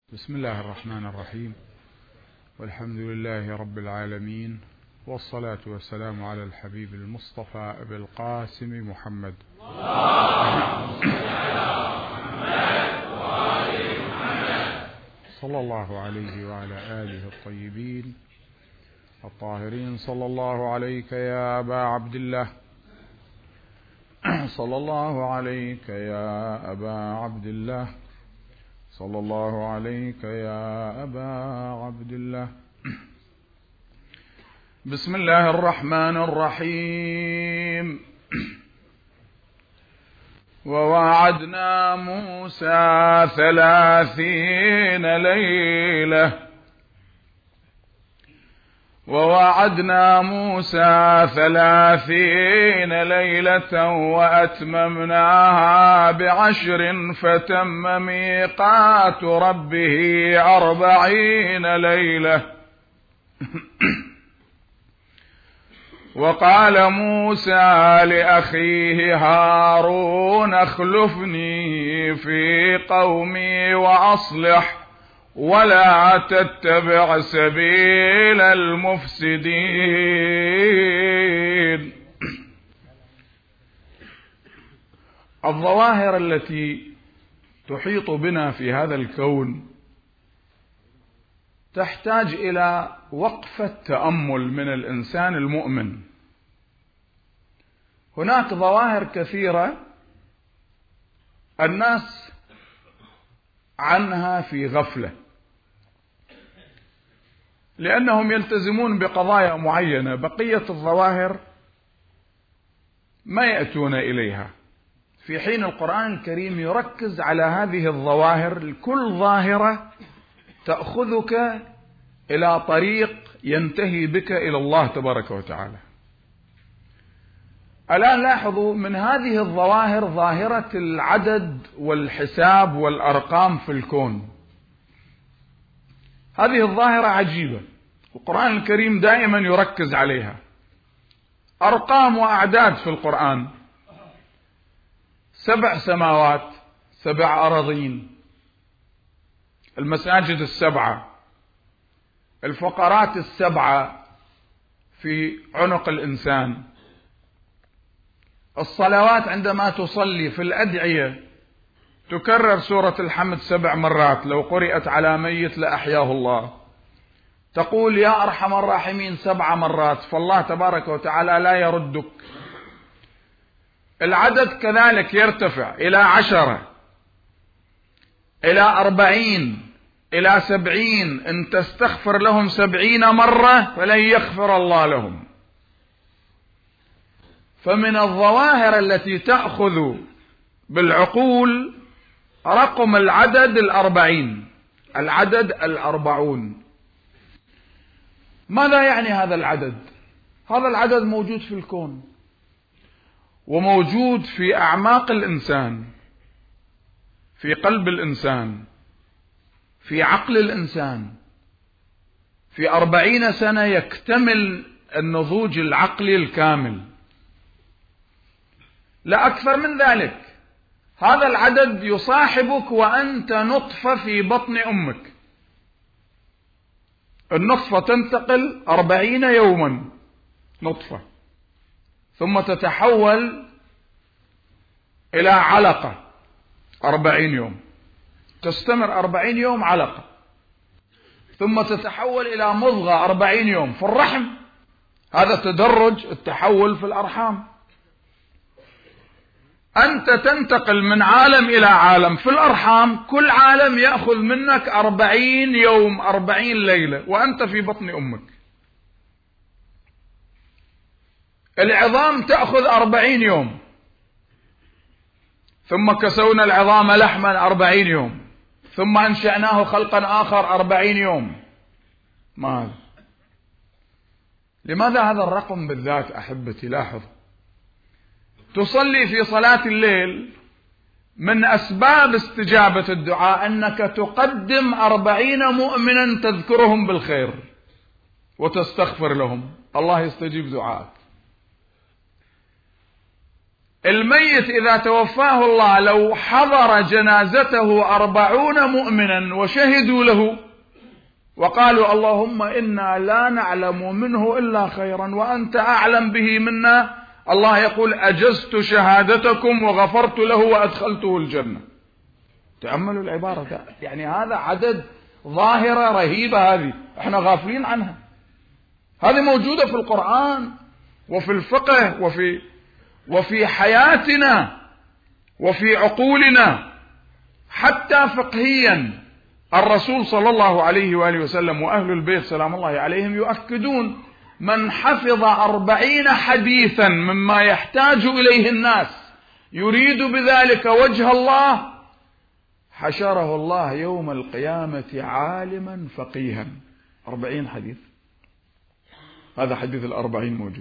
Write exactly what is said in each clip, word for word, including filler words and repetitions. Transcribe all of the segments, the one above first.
بسم الله الرحمن الرحيم، والحمد لله رب العالمين، والصلاة والسلام على الحبيب المصطفى أبي القاسم محمد صلى الله عليه وعلى آله الطيبين الطاهرين. صلى الله عليك يا أبا عبد الله، صلى الله عليك يا أبا عبد الله، صلى الله عليك يا أبا عبد الله. بسم الله الرحمن الرحيم. ووعدنا موسى ثلاثين ليلة ووعدنا موسى ثلاثين ليلة وأتممناها بعشر فتم ميقات ربه أربعين ليلة. وقال موسى لأخيه هارون اخلفني في قومي وأصلح ولا تتبع سبيل المفسدين. الظواهر التي تحيط بنا في هذا الكون تحتاج إلى وقفة تأمل من الإنسان المؤمن. هناك ظواهر كثيرة الناس عنها في غفلة، لأنهم يلتزمون بقضايا معينة، بقية الظواهر ما يأتون إليها، في حين القرآن الكريم يركز على هذه الظواهر. كل ظاهرة تأخذك إلى طريق ينتهي بك إلى الله تبارك وتعالى. الآن لاحظوا من هذه الظواهر ظاهرة العدد والحساب والأرقام في الكون. هذه الظاهرة عجيبة، القرآن الكريم دائما يركز عليها. أرقام وأعداد في القرآن: سبع سماوات، سبع أراضين، المساجد السبعة، الفقرات السبعة في عنق الإنسان، الصلوات عندما تصلي في الأدعية تكرر سورة الحمد سبع مرات، لو قرأت على ميت لأحياه الله. تقول يا أرحم الراحمين سبع مرات، فالله تبارك وتعالى لا يردك. العدد كذلك يرتفع إلى عشرة، إلى أربعين، إلى سبعين. إن تستغفر لهم سبعين مرة فلن يغفر الله لهم. فمن الظواهر التي تأخذ بالعقول رقم العدد الأربعين، العدد الأربعون. ماذا يعني هذا العدد؟ هذا العدد موجود في الكون، وموجود في أعماق الإنسان، في قلب الإنسان، في عقل الإنسان. في أربعين سنة يكتمل النضوج العقلي الكامل، لا أكثر من ذلك. هذا العدد يصاحبك وأنت نطفة في بطن أمك. النطفة تنتقل أربعين يوما نطفة، ثم تتحول إلى علقة أربعين يوم، تستمر أربعين يوم علقة، ثم تتحول إلى مضغة أربعين يوم في الرحم. هذا تدرج التحول في الأرحام. أنت تنتقل من عالم إلى عالم في الأرحام، كل عالم يأخذ منك أربعين يوم، أربعين ليلة، وأنت في بطن أمك. العظام تأخذ أربعين يوم، ثم كسونا العظام لحما أربعين يوم، ثم أنشأناه خلقا آخر أربعين يوم. ما لماذا هذا الرقم بالذات أحبتي؟ لاحظ، تصلي في صلاة الليل، من أسباب استجابة الدعاء أنك تقدم أربعين مؤمنا تذكرهم بالخير وتستغفر لهم، الله يستجيب دعاءك. الميت إذا توفاه الله لو حضر جنازته أربعون مؤمنا وشهدوا له وقالوا اللهم إنا لا نعلم منه إلا خيرا وأنت أعلم به منا، الله يقول أجزت شهادتكم وغفرت له وأدخلته الجنة. تأملوا العبارة، يعني هذا عدد ظاهرة رهيبة، هذه احنا غافلين عنها. هذه موجودة في القرآن وفي الفقه وفي وفي حياتنا وفي عقولنا حتى فقهيا. الرسول صلى الله عليه وآله وسلم وأهل البيت سلام الله عليهم يؤكدون من حفظ أربعين حديثا مما يحتاج إليه الناس يريد بذلك وجه الله حشره الله يوم القيامة عالما فقيها. أربعين حديث، هذا حديث الأربعين موجود.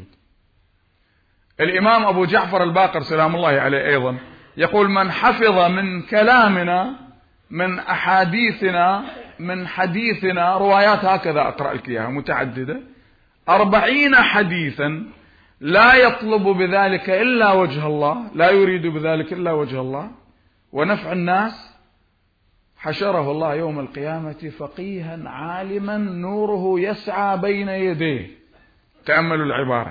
الإمام أبو جعفر الباقر سلام الله عليه أيضا يقول من حفظ من كلامنا من أحاديثنا من حديثنا، روايات هكذا أقرأ لك إياها متعددة، أربعين حديثا لا يطلب بذلك إلا وجه الله، لا يريد بذلك إلا وجه الله ونفع الناس، حشره الله يوم القيامة فقيها عالما نوره يسعى بين يديه. تأملوا العبارة.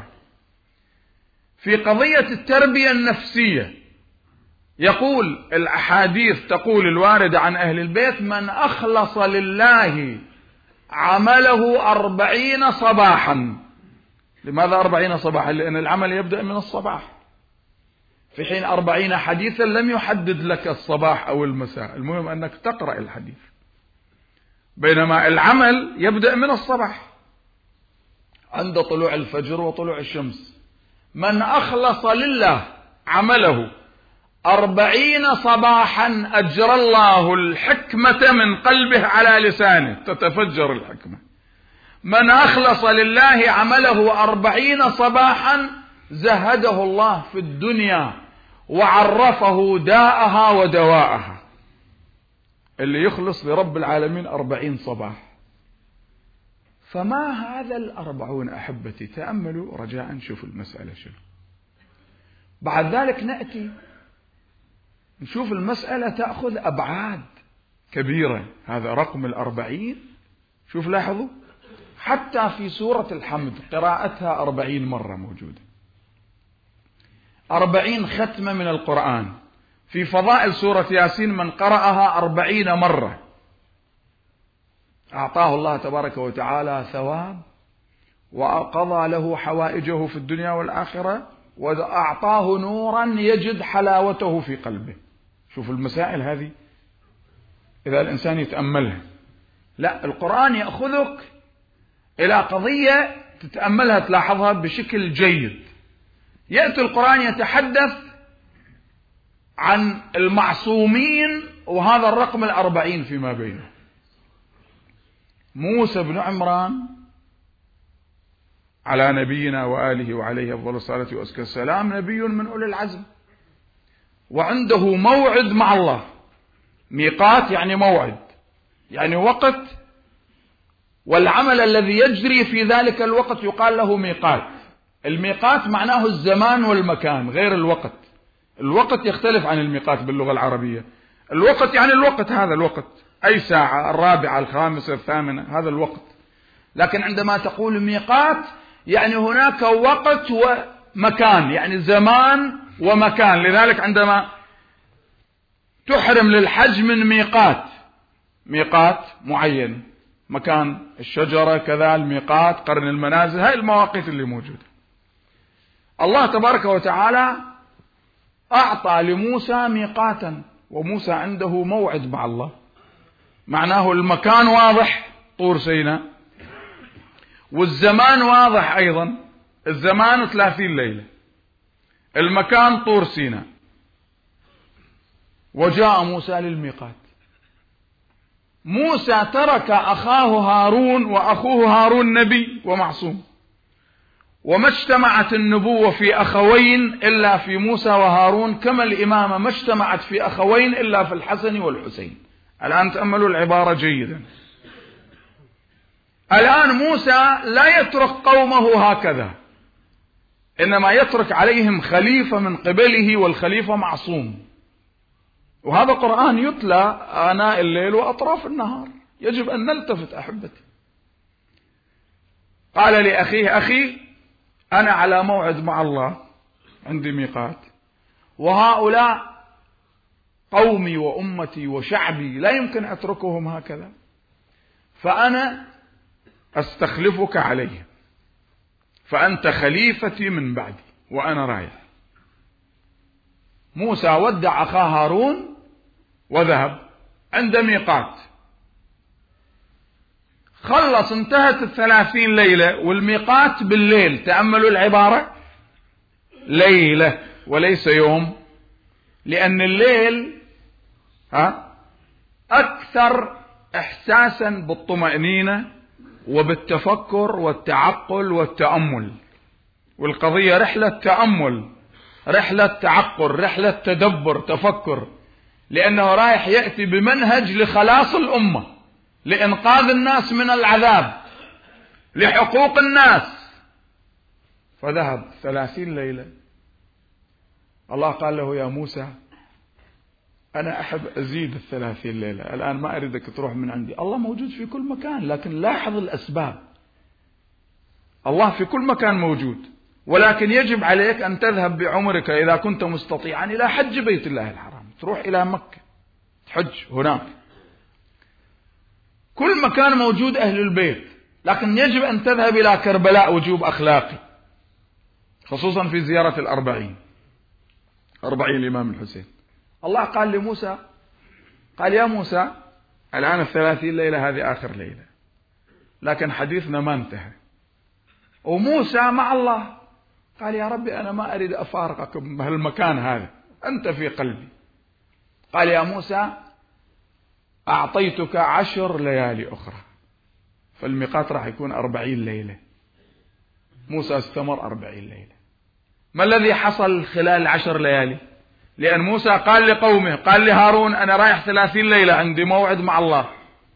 في قضية التربية النفسية يقول الأحاديث تقول الواردة عن أهل البيت من أخلص لله عمله أربعين صباحا. لماذا أربعين صباحا؟ لأن العمل يبدأ من الصباح، في حين أربعين حديثا لم يحدد لك الصباح أو المساء، المهم أنك تقرأ الحديث، بينما العمل يبدأ من الصباح عند طلوع الفجر وطلوع الشمس. من أخلص لله عمله أربعين صباحا أجرى الله الحكمة من قلبه على لسانه، تتفجر الحكمة. من أخلص لله عمله أربعين صباحا زهده الله في الدنيا وعرفه داءها ودواءها. اللي يخلص لرب العالمين أربعين صباح. فما هذا الأربعون أحبتي؟ تأملوا رجاء، شوفوا المسألة شنو. بعد ذلك نأتي نشوف المسألة تأخذ أبعاد كبيرة. هذا رقم الأربعين، شوف لاحظوا حتى في سورة الحمد قراءتها أربعين مرة موجودة، أربعين ختمة من القرآن. في فضائل سورة ياسين من قرأها أربعين مرة أعطاه الله تبارك وتعالى ثواب وقضى له حوائجه في الدنيا والآخرة وأعطاه نورا يجد حلاوته في قلبه. شوف المسائل هذه إذا الإنسان يتأملها. لا، القرآن يأخذك إلى قضية تتأملها تلاحظها بشكل جيد. يأتي القرآن يتحدث عن المعصومين وهذا الرقم الأربعين فيما بينه. موسى بن عمران على نبينا وآله وعليه أفضل الصلاة وأزكى السلام نبي من أولي العزم، وعنده موعد مع الله. ميقات يعني موعد، يعني وقت، والعمل الذي يجري في ذلك الوقت يقال له ميقات. الميقات معناه الزمان والمكان غير الوقت. الوقت يختلف عن الميقات باللغة العربية. الوقت يعني الوقت، هذا الوقت، أي ساعة، الرابعة، الخامسة، الثامنة، هذا الوقت. لكن عندما تقول ميقات يعني هناك وقت ومكان، يعني زمان ومكان. لذلك عندما تحرم للحج من ميقات، ميقات معين، مكان الشجرة كذا الميقات، قرن المنازل، هاي المواقيت اللي موجودة. الله تبارك وتعالى أعطى لموسى ميقاتا، وموسى عنده موعد مع الله. معناه المكان واضح، طور سيناء، والزمان واضح أيضا، الزمان ثلاثين ليلة، المكان طور سيناء. وجاء موسى للميقات. موسى ترك أخاه هارون، وأخوه هارون نبي ومعصوم، وما اجتمعت النبوة في أخوين إلا في موسى وهارون، كما الإمامة ما اجتمعت في أخوين إلا في الحسن والحسين. الآن تأملوا العبارة جيدا. الآن موسى لا يترك قومه هكذا، إنما يترك عليهم خليفة من قبله، والخليفة معصوم. وهذا قرآن يتلى آناء الليل وأطراف النهار، يجب أن نلتفت أحبتي. قال لأخيه: أخي أنا على موعد مع الله، عندي ميقات، وهؤلاء قومي وأمتي وشعبي لا يمكن أتركهم هكذا، فأنا أستخلفك عليهم، فأنت خليفتي من بعدي وأنا رايح. موسى ودع أخاه هارون وذهب عند ميقات، خلص، انتهت الثلاثين ليلة، والميقات بالليل. تأملوا العبارة، ليلة وليس يوم، لأن الليل ها أكثر إحساسا بالطمأنينة وبالتفكر والتعقل والتأمل، والقضية رحلة تأمل، رحلة تعقل، رحلة تدبر، تفكر، لأنه رايح يأتي بمنهج لخلاص الأمة، لإنقاذ الناس من العذاب، لحقوق الناس. فذهب ثلاثين ليلة. الله قال له: يا موسى أنا أحب أزيد الثلاثين ليلة، الآن ما أريدك تروح من عندي. الله موجود في كل مكان، لكن لاحظ الأسباب. الله في كل مكان موجود، ولكن يجب عليك أن تذهب بعمرك إذا كنت مستطيعا إلى حج بيت الله الحرام، تروح إلى مكة تحج هناك. كل مكان موجود أهل البيت، لكن يجب أن تذهب إلى كربلاء وجوب أخلاقي، خصوصا في زيارة الأربعين، أربعين الإمام الحسين. الله قال لموسى، قال: يا موسى الآن الثلاثين ليلة هذه آخر ليلة، لكن حديثنا ما انتهى. وموسى مع الله قال: يا ربي أنا ما أريد أفارقك بهالمكان هذا، أنت في قلبي. قال: يا موسى أعطيتك عشر ليالي أخرى، فالميقات راح يكون أربعين ليلة. موسى استمر أربعين ليلة. ما الذي حصل خلال عشر ليالي؟ لأن موسى قال لقومه، قال لهارون: أنا رايح ثلاثين ليلة، عندي موعد مع الله.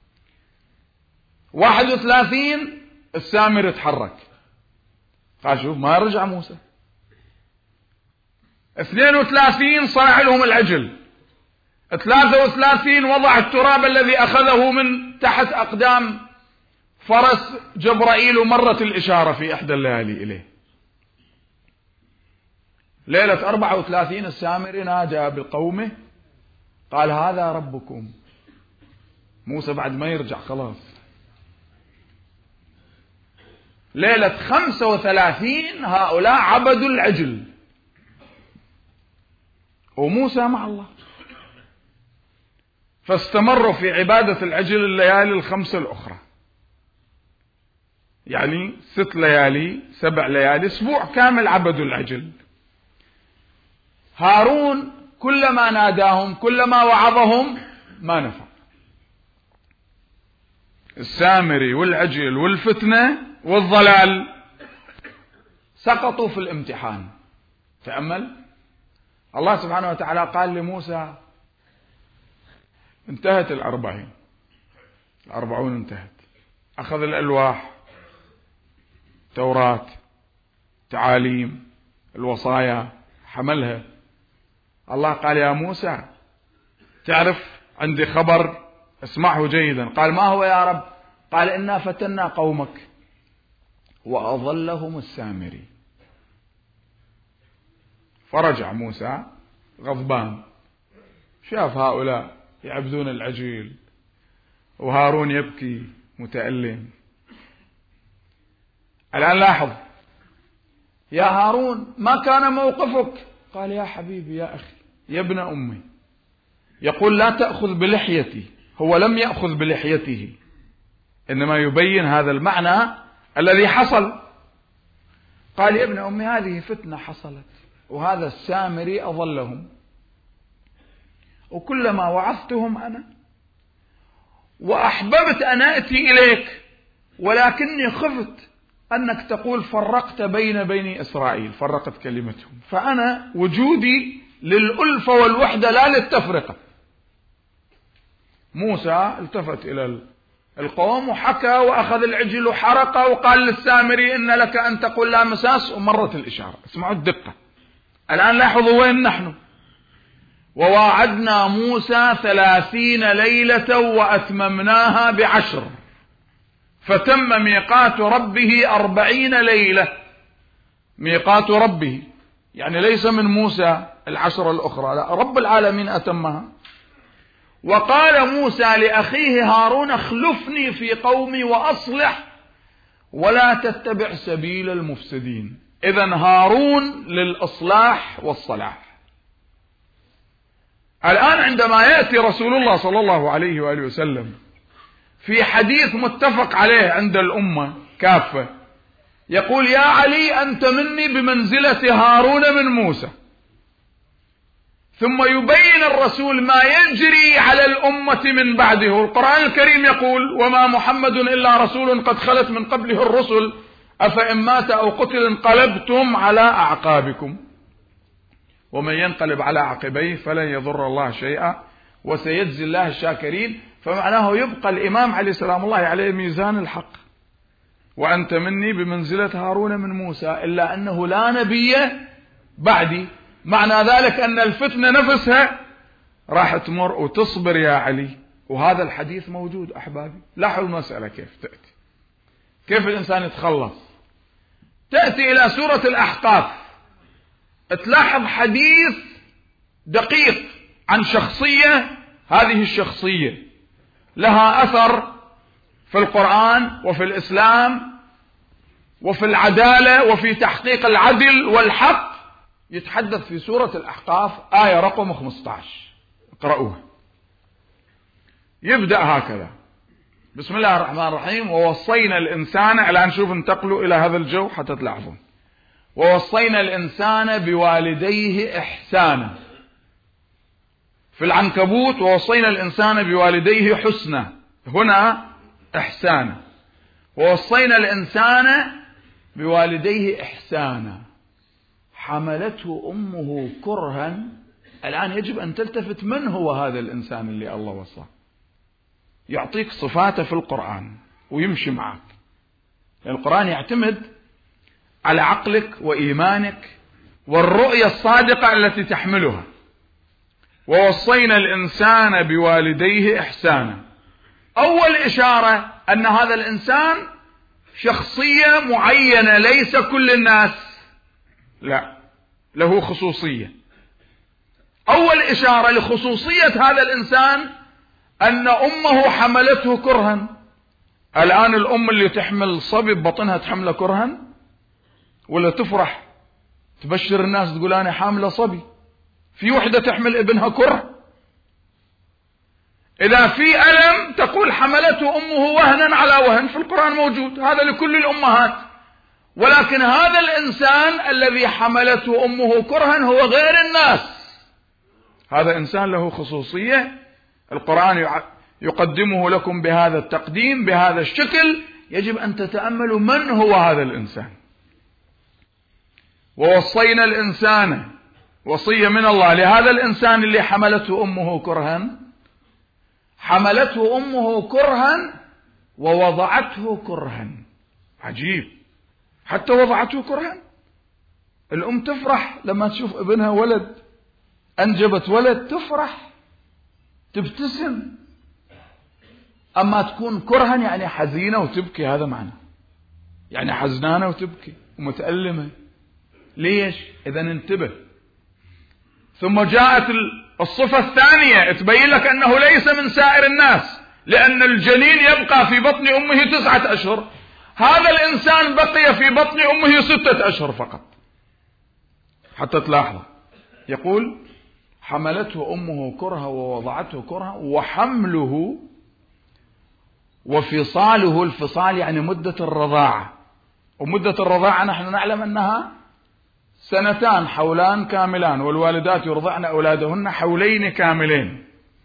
واحد وثلاثين السامر اتحرك، قال: شوف ما رجع موسى. اثنين وثلاثين صنع لهم العجل. ثلاثة وثلاثين وضع التراب الذي أخذه من تحت أقدام فرس جبرائيل، ومرت الإشارة في إحدى الليالي إليه. ليلة أربعة وثلاثين السامري نادى بقومه، قال: هذا ربكم. موسى بعد ما يرجع خلاص. ليلة خمسة وثلاثين هؤلاء عبدوا العجل، وموسى مع الله، فاستمروا في عبادة العجل الليالي الخمسة الأخرى، يعني ست ليالي، سبع ليالي، أسبوع كامل عبدوا العجل. هارون كلما ناداهم، كلما وعظهم، ما نفع. السامري والعجل والفتنة والضلال سقطوا في الامتحان. تأمل، الله سبحانه وتعالى قال لموسى: انتهت الأربعين، الأربعون انتهت، أخذ الألواح، توراة، تعاليم، الوصايا، حملها. الله قال: يا موسى تعرف عندي خبر، اسمعه جيدا. قال: ما هو يا رب؟ قال: إنا فتنا قومك وأضلهم السامري. فرجع موسى غضبان، شاف هؤلاء يعبدون العجيل، وهارون يبكي متألم. الآن لاحظ، يا هارون ما كان موقفك؟ قال: يا حبيبي، يا أخي، يا ابن أمي، يقول: لا تأخذ بلحيتي. هو لم يأخذ بلحيته، إنما يبين هذا المعنى الذي حصل. قال: يا ابن أمي، هذه فتنة حصلت، وهذا السامري أضلهم، وكلما وعظتهم أنا وأحببت أن أتي إليك، ولكني خفت أنك تقول فرقت بين بني إسرائيل، فرقت كلمتهم، فأنا وجودي للألفة والوحدة لا للتفرقة. موسى التفت إلى القوم وحكى وأخذ العجل وحرقه وقال للسامري إن لك أن تقول لا مساس، ومرت الإشارة. اسمعوا الدقة. الآن لاحظوا وين نحن. وواعدنا موسى ثلاثين ليلة وأتممناها بعشر فتم ميقات ربه أربعين ليلة. ميقات ربه يعني ليس من موسى العشر الأخرى، لا، رب العالمين أتمها. وقال موسى لأخيه هارون اخلفني في قومي وأصلح ولا تتبع سبيل المفسدين. إذن هارون للإصلاح والصلاح. الآن عندما يأتي رسول الله صلى الله عليه وآله وسلم في حديث متفق عليه عند الأمة كافة يقول يا علي أنت مني بمنزلة هارون من موسى، ثم يبين الرسول ما يجري على الأمة من بعده. القرآن الكريم يقول وما محمد إلا رسول قد خلت من قبله الرسل أفإن مات أو قتل انقلبتم على أعقابكم ومن ينقلب على عقبيه فلن يضر الله شيئا وسيجزي الله الشاكرين. فمعناه يبقى الإمام عليه السلام الله عليه ميزان الحق. وأنت مني بمنزلة هارون من موسى إلا أنه لا نبي بعدي. معنى ذلك أن الفتنة نفسها راح تمر وتصبر يا علي. وهذا الحديث موجود أحبابي. لاحظوا المسألة كيف تأتي، كيف الإنسان يتخلص. تأتي إلى سورة الأحقاف تلاحظ حديث دقيق عن شخصية، هذه الشخصية لها أثر في القرآن وفي الإسلام وفي العدالة وفي تحقيق العدل والحق. يتحدث في سورة الأحقاف آية رقم خمسة عشر، اقرأوها. يبدأ هكذا بسم الله الرحمن الرحيم ووصينا الإنسان. الآن نشوف انتقلوا إلى هذا الجو حتى تلاحظون. ووصينا الإنسان بوالديه إحسانا. في العنكبوت ووصينا الإنسان بوالديه حسنا، هنا إحسانا. ووصينا الإنسان بوالديه إحسانا حملته أمه كرها. الآن يجب أن تلتفت من هو هذا الإنسان اللي الله وصاه. يعطيك صفاته في القرآن ويمشي معك. القرآن يعتمد على عقلك وإيمانك والرؤية الصادقة التي تحملها. ووصينا الإنسان بوالديه إحسانا. أول إشارة أن هذا الإنسان شخصية معينة، ليس كل الناس، لا، له خصوصية. أول إشارة لخصوصية هذا الإنسان أن أمه حملته كرها. الآن الأم اللي تحمل صبي ببطنها تحمله كرها ولا تفرح تبشر الناس تقول أنا حاملة صبي؟ في وحدة تحمل ابنها كره. إذا في ألم تقول حملته أمه وهنا على وهن، في القرآن موجود، هذا لكل الأمهات. ولكن هذا الإنسان الذي حملته أمه كرها هو غير الناس. هذا إنسان له خصوصية. القرآن يقدمه لكم بهذا التقديم بهذا الشكل. يجب أن تتأملوا من هو هذا الإنسان. ووصينا الإنسان، وصية من الله لهذا الإنسان اللي حملته أمه كرها. حملته أمه كرها ووضعته كرها. عجيب، حتى وضعته كرها. الأم تفرح لما تشوف ابنها ولد، أنجبت ولد تفرح تبتسم. أما تكون كرها يعني حزينة وتبكي، هذا معنى، يعني حزنانة وتبكي ومتألمة. ليش؟ إذا انتبه. ثم جاءت الصفة الثانية تبين لك أنه ليس من سائر الناس، لأن الجنين يبقى في بطن أمه تسعة أشهر. هذا الإنسان بقي في بطن أمه ستة أشهر فقط. حتى تلاحظ يقول حملته أمه كرها ووضعته كرها وحمله وفصاله. الفصال يعني مدة الرضاعة، ومدة الرضاعة نحن نعلم أنها سنتان، حولان كاملان، والوالدات يرضعن أولادهن حولين كاملين.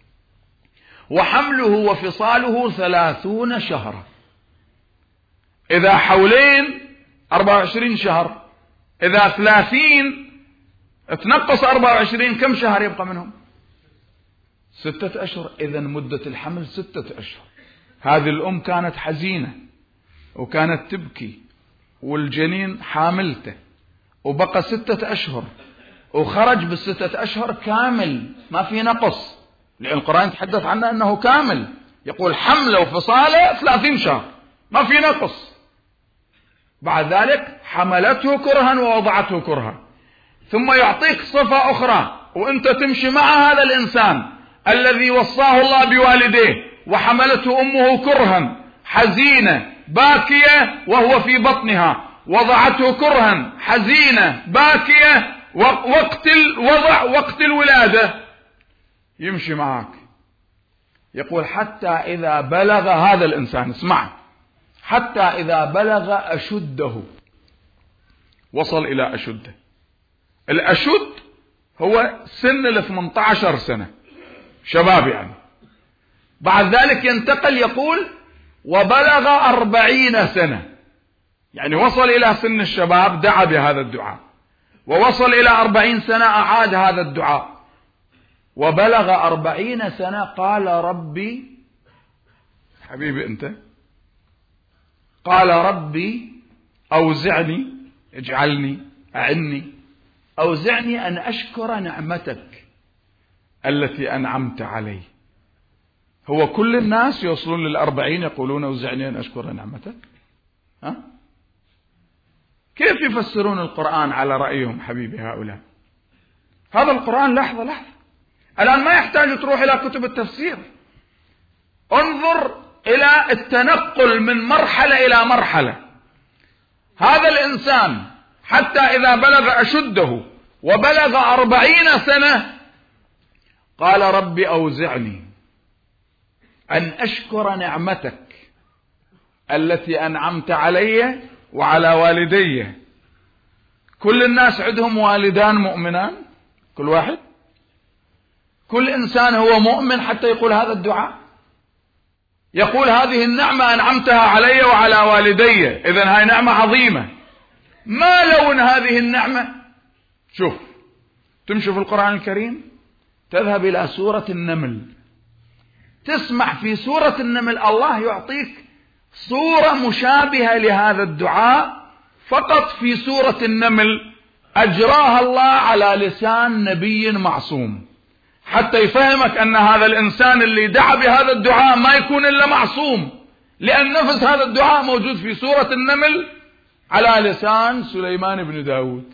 وحمله وفصاله ثلاثون شهرا. إذا حولين أربعة وعشرين شهر، إذا ثلاثين تنقص أربعة وعشرين كم شهر يبقى منهم؟ ستة أشهر. إذا مدة الحمل ستة أشهر. هذه الأم كانت حزينة وكانت تبكي، والجنين حاملته، وبقى ستة أشهر، وخرج بالستة أشهر كامل ما في نقص، لأن القرآن يتحدث عنه أنه كامل، يقول حمله وفصاله ثلاثين شهر ما في نقص. بعد ذلك حملته كرها ووضعته كرها، ثم يعطيك صفة أخرى وأنت تمشي مع هذا الإنسان الذي وصاه الله بوالديه، وحملته أمه كرها حزينة باكية وهو في بطنها، وضعته كرها حزينة باكية وقت الوضع وقت الولادة، يمشي معك. يقول حتى إذا بلغ هذا الإنسان، اسمع، حتى إذا بلغ أشده، وصل إلى أشده. الأشد هو سن ال ثمانية عشر سنة، شباب يعني. بعد ذلك ينتقل، يقول وبلغ أربعين سنة، يعني وصل إلى سن الشباب دعا بهذا الدعاء، ووصل إلى أربعين سنة أعاد هذا الدعاء، وبلغ أربعين سنة قال ربي، حبيبي أنت، قال ربي أوزعني، اجعلني، أعني، أوزعني أن أشكر نعمتك التي أنعمت علي. هو كل الناس يوصلون للأربعين يقولون أوزعني أن أشكر نعمتك؟ ها؟ كيف يفسرون القرآن على رأيهم حبيبي هؤلاء؟ هذا القرآن لحظة لحظة، الآن ما يحتاج تروح إلى كتب التفسير، انظر إلى التنقل من مرحلة إلى مرحلة. هذا الإنسان حتى إذا بلغ أشده وبلغ أربعين سنة قال ربي أوزعني أن أشكر نعمتك التي أنعمت علي وعلى والدي. كل الناس عندهم والدان مؤمنان، كل واحد، كل إنسان هو مؤمن حتى يقول هذا الدعاء، يقول هذه النعمة أنعمتها علي وعلى والدي، إذن هاي نعمة عظيمة. ما لون هذه النعمة؟ شوف، تمشي في القرآن الكريم، تذهب إلى سورة النمل، تسمع في سورة النمل الله يعطيك صورة مشابهة لهذا الدعاء، فقط في سورة النمل أجراها الله على لسان نبي معصوم، حتى يفهمك أن هذا الإنسان اللي دعا بهذا الدعاء ما يكون إلا معصوم، لأن نفس هذا الدعاء موجود في سورة النمل على لسان سليمان بن داود.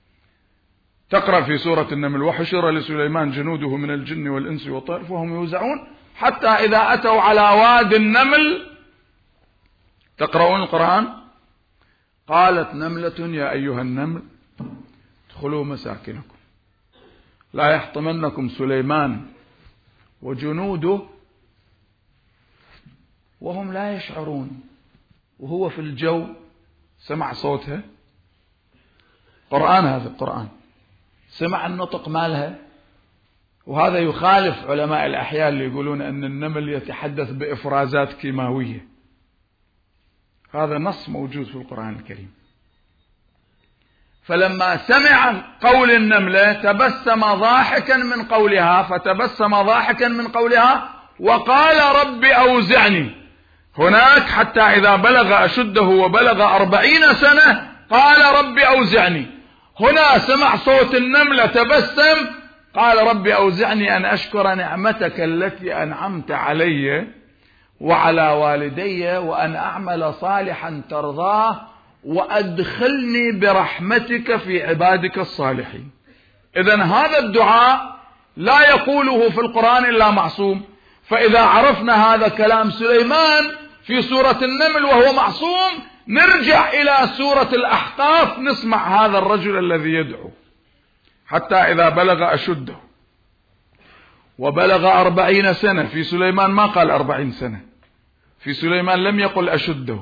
تقرأ في سورة النمل وحشر لسليمان جنوده من الجن والإنس والطير فهم يوزعون، حتى إذا أتوا على واد النمل، تقرؤون القرآن، قالت نملة يا أيها النمل ادخلوا مساكنكم لا يحطمنكم سليمان وجنوده وهم لا يشعرون. وهو في الجو سمع صوتها، قرآن، هذا القرآن، سمع النطق مالها. وهذا يخالف علماء الأحياء اللي يقولون أن النمل يتحدث بإفرازات كيماوية، هذا نص موجود في القرآن الكريم. فلما سمع قول النملة تبسم ضاحكا من قولها، فتبسم ضاحكا من قولها وقال رب أوزعني. هناك حتى إذا بلغ أشده وبلغ أربعين سنة قال رب أوزعني. هنا سمع صوت النملة تبسم، قال رب أوزعني أن أشكر نعمتك التي أنعمت علي وعلى والدي وأن أعمل صالحا ترضاه وأدخلني برحمتك في عبادك الصالحين. إذن هذا الدعاء لا يقوله في القرآن إلا معصوم. فإذا عرفنا هذا كلام سليمان في سورة النمل وهو معصوم، نرجع إلى سورة الأحقاف نسمع هذا الرجل الذي يدعو حتى إذا بلغ أشده وبلغ أربعين سنة. في سليمان ما قال أربعين سنة، في سليمان لم يقل أشده،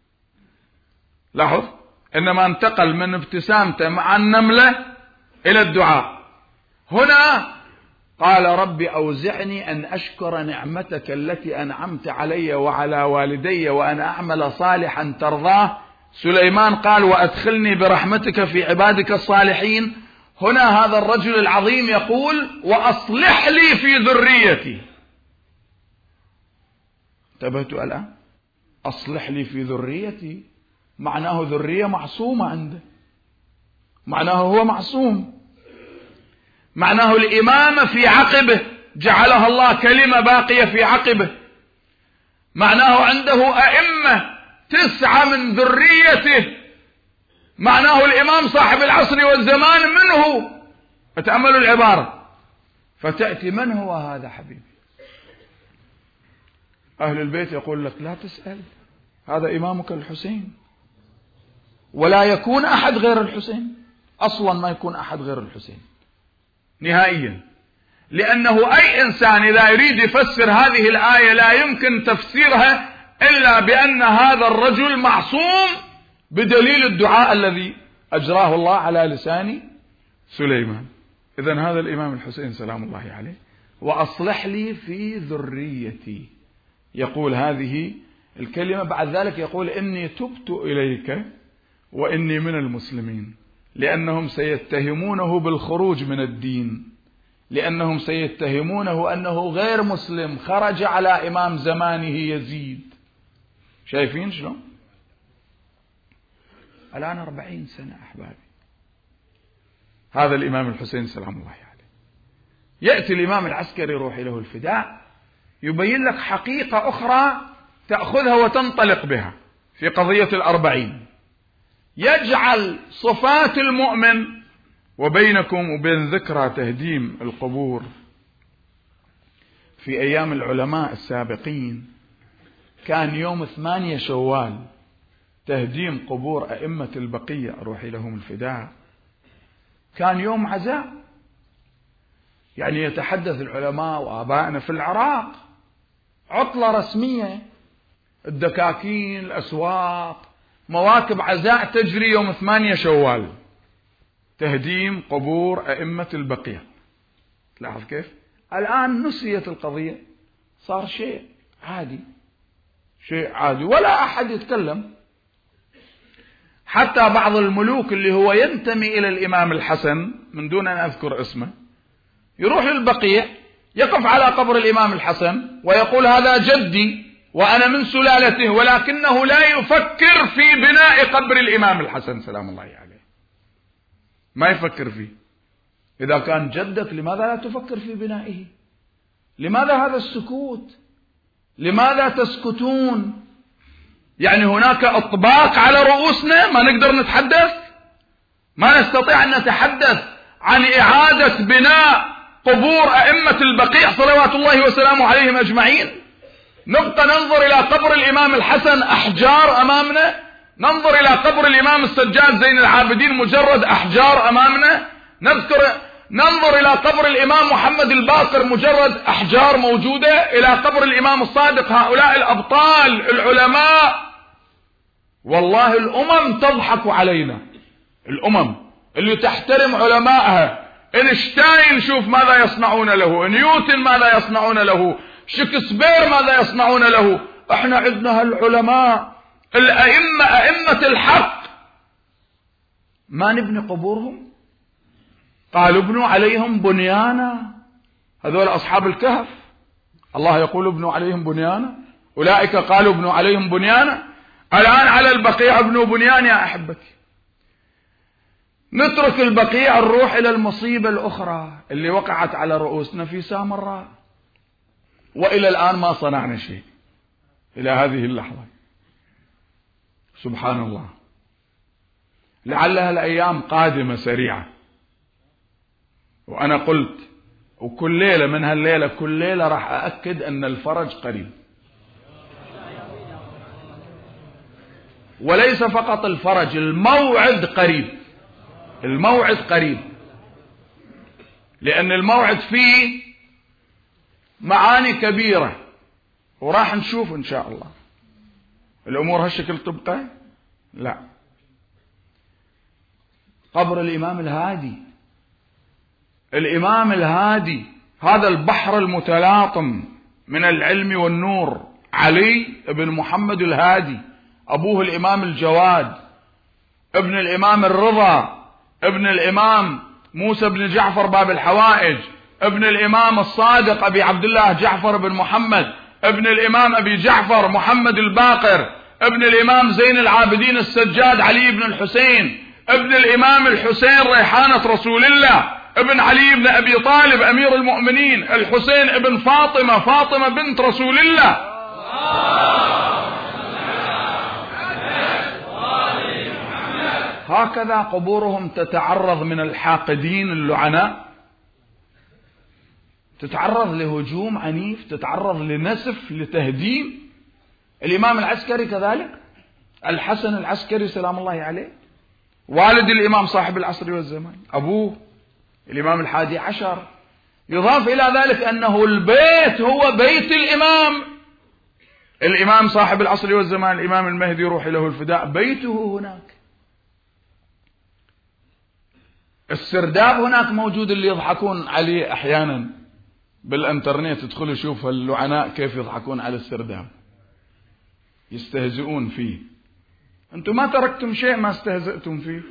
لاحظ، إنما انتقل من ابتسامته مع النملة إلى الدعاء. هنا قال رب أوزعني أن أشكر نعمتك التي أنعمت علي وعلى والدي وأن أعمل صالحا ترضاه. سليمان قال وأدخلني برحمتك في عبادك الصالحين. هنا هذا الرجل العظيم يقول وأصلح لي في ذريتي. انتبهتوا الآن؟ أصلح لي في ذريتي، معناه ذرية معصومة عنده، معناه هو معصوم، معناه الإمامة في عقبه جعلها الله كلمة باقية في عقبه، معناه عنده أئمة تسعة من ذريته، معناه الإمام صاحب العصر والزمان منه. فتأملوا العبارة، فتأتي من هو هذا حبيبي؟ أهل البيت يقول لك لا تسأل، هذا إمامك الحسين، ولا يكون أحد غير الحسين، أصلا ما يكون أحد غير الحسين نهائيا، لأنه أي إنسان إذا يريد يفسر هذه الآية لا يمكن تفسيرها إلا بأن هذا الرجل معصوم بدليل الدعاء الذي أجراه الله على لسان سليمان. إذن هذا الإمام الحسين سلام الله عليه. وأصلح لي في ذريتي، يقول هذه الكلمة، بعد ذلك يقول إني تبت إليك وإني من المسلمين، لأنهم سيتهمونه بالخروج من الدين، لأنهم سيتهمونه أنه غير مسلم، خرج على إمام زمانه يزيد. شايفين شلون؟ الآن أربعين سنة أحبابي هذا الإمام الحسين سلام الله عليه. يأتي الإمام العسكري يروح له الفداء، يبين لك حقيقة أخرى تأخذها وتنطلق بها في قضية الأربعين، يجعل صفات المؤمن وبينكم وبين ذكرى تهديم القبور في أيام العلماء السابقين كان يوم ثمانية شوال تهديم قبور أئمة البقية روحي لهم الفداء، كان يوم عزاء. يعني يتحدث العلماء وآبائنا في العراق عطلة رسمية، الدكاكين، الأسواق، مواكب عزاء تجري يوم ثمانية شوال تهديم قبور أئمة البقية. تلاحظ كيف؟ الآن نسيت القضية، صار شيء عادي، شيء عادي ولا أحد يتكلم. حتى بعض الملوك اللي هو ينتمي إلى الإمام الحسن من دون أن أذكر اسمه يروح للبقيع يقف على قبر الإمام الحسن ويقول هذا جدي وأنا من سلالته، ولكنه لا يفكر في بناء قبر الإمام الحسن سلام الله عليه، ما يفكر فيه. إذا كان جدك لماذا لا تفكر في بنائه؟ لماذا هذا السكوت؟ لماذا تسكتون؟ يعني هناك أطباق على رؤوسنا ما نقدر نتحدث، ما نستطيع أن نتحدث عن إعادة بناء قبور أئمة البقيع صلوات الله وسلامه عليهم أجمعين. نبقى ننظر إلى قبر الإمام الحسن أحجار أمامنا، ننظر إلى قبر الإمام السجاد زين العابدين مجرد أحجار أمامنا، نذكر ننظر إلى قبر الإمام محمد الباقر مجرد أحجار موجودة، إلى قبر الإمام الصادق، هؤلاء الأبطال العلماء. والله الأمم تضحك علينا، الأمم اللي تحترم علماءها، إنشتاين شوف ماذا يصنعون له، نيوتن ماذا يصنعون له، شكسبير ماذا يصنعون له. احنا عندنا هالعلماء الأئمة أئمة الحق ما نبني قبورهم؟ قالوا ابنوا عليهم بنيانا، هذول أصحاب الكهف الله يقول ابنوا عليهم بنيانا، أولئك قالوا ابنوا عليهم بنيانا. الآن على البقيع ابنوا بنيان يا أحبتي. نترك البقيع نروح إلى المصيبة الأخرى اللي وقعت على رؤوسنا في سامراء، وإلى الآن ما صنعنا شيء إلى هذه اللحظة. سبحان الله، لعلها الأيام قادمة سريعة. وأنا قلت وكل ليلة من هالليلة كل ليلة راح أأكد أن الفرج قريب، وليس فقط الفرج، الموعد قريب، الموعد قريب، لأن الموعد فيه معاني كبيرة وراح نشوف إن شاء الله. الأمور هالشكل تبقى؟ لا. قبر الإمام الهادي، الإمام الهادي هذا البحر المتلاطم من العلم والنور، علي بن محمد الهادي، أبوه الإمام الجواد، ابن الإمام الرضا، ابن الإمام موسى بن جعفر باب الحوائج، ابن الإمام الصادق أبي عبد الله جعفر بن محمد ابن الإمام أبي جعفر محمد الباقر، ابن الإمام زين العابدين السجاد علي بن الحسين، ابن الإمام الحسين ريحانة رسول الله، ابن علي بن أبي طالب أمير المؤمنين، الحسين ابن فاطمة فاطمة بنت رسول الله. هكذا قبورهم تتعرض من الحاقدين اللعناء، تتعرض لهجوم عنيف، تتعرض لنسف، لتهديم. الإمام العسكري كذلك، الحسن العسكري سلام الله عليه، والد الإمام صاحب العصر والزمان، أبوه الإمام الحادي عشر. يضاف إلى ذلك أنه البيت هو بيت الإمام، الإمام صاحب العصر والزمان الإمام المهدي روح له الفداء بيته هناك. السرداب هناك موجود، اللي يضحكون عليه أحيانا بالانترنت، ادخلوا شوف اللعناء كيف يضحكون على السرداب، يستهزئون فيه. أنتم ما تركتم شيء ما استهزئتم فيه،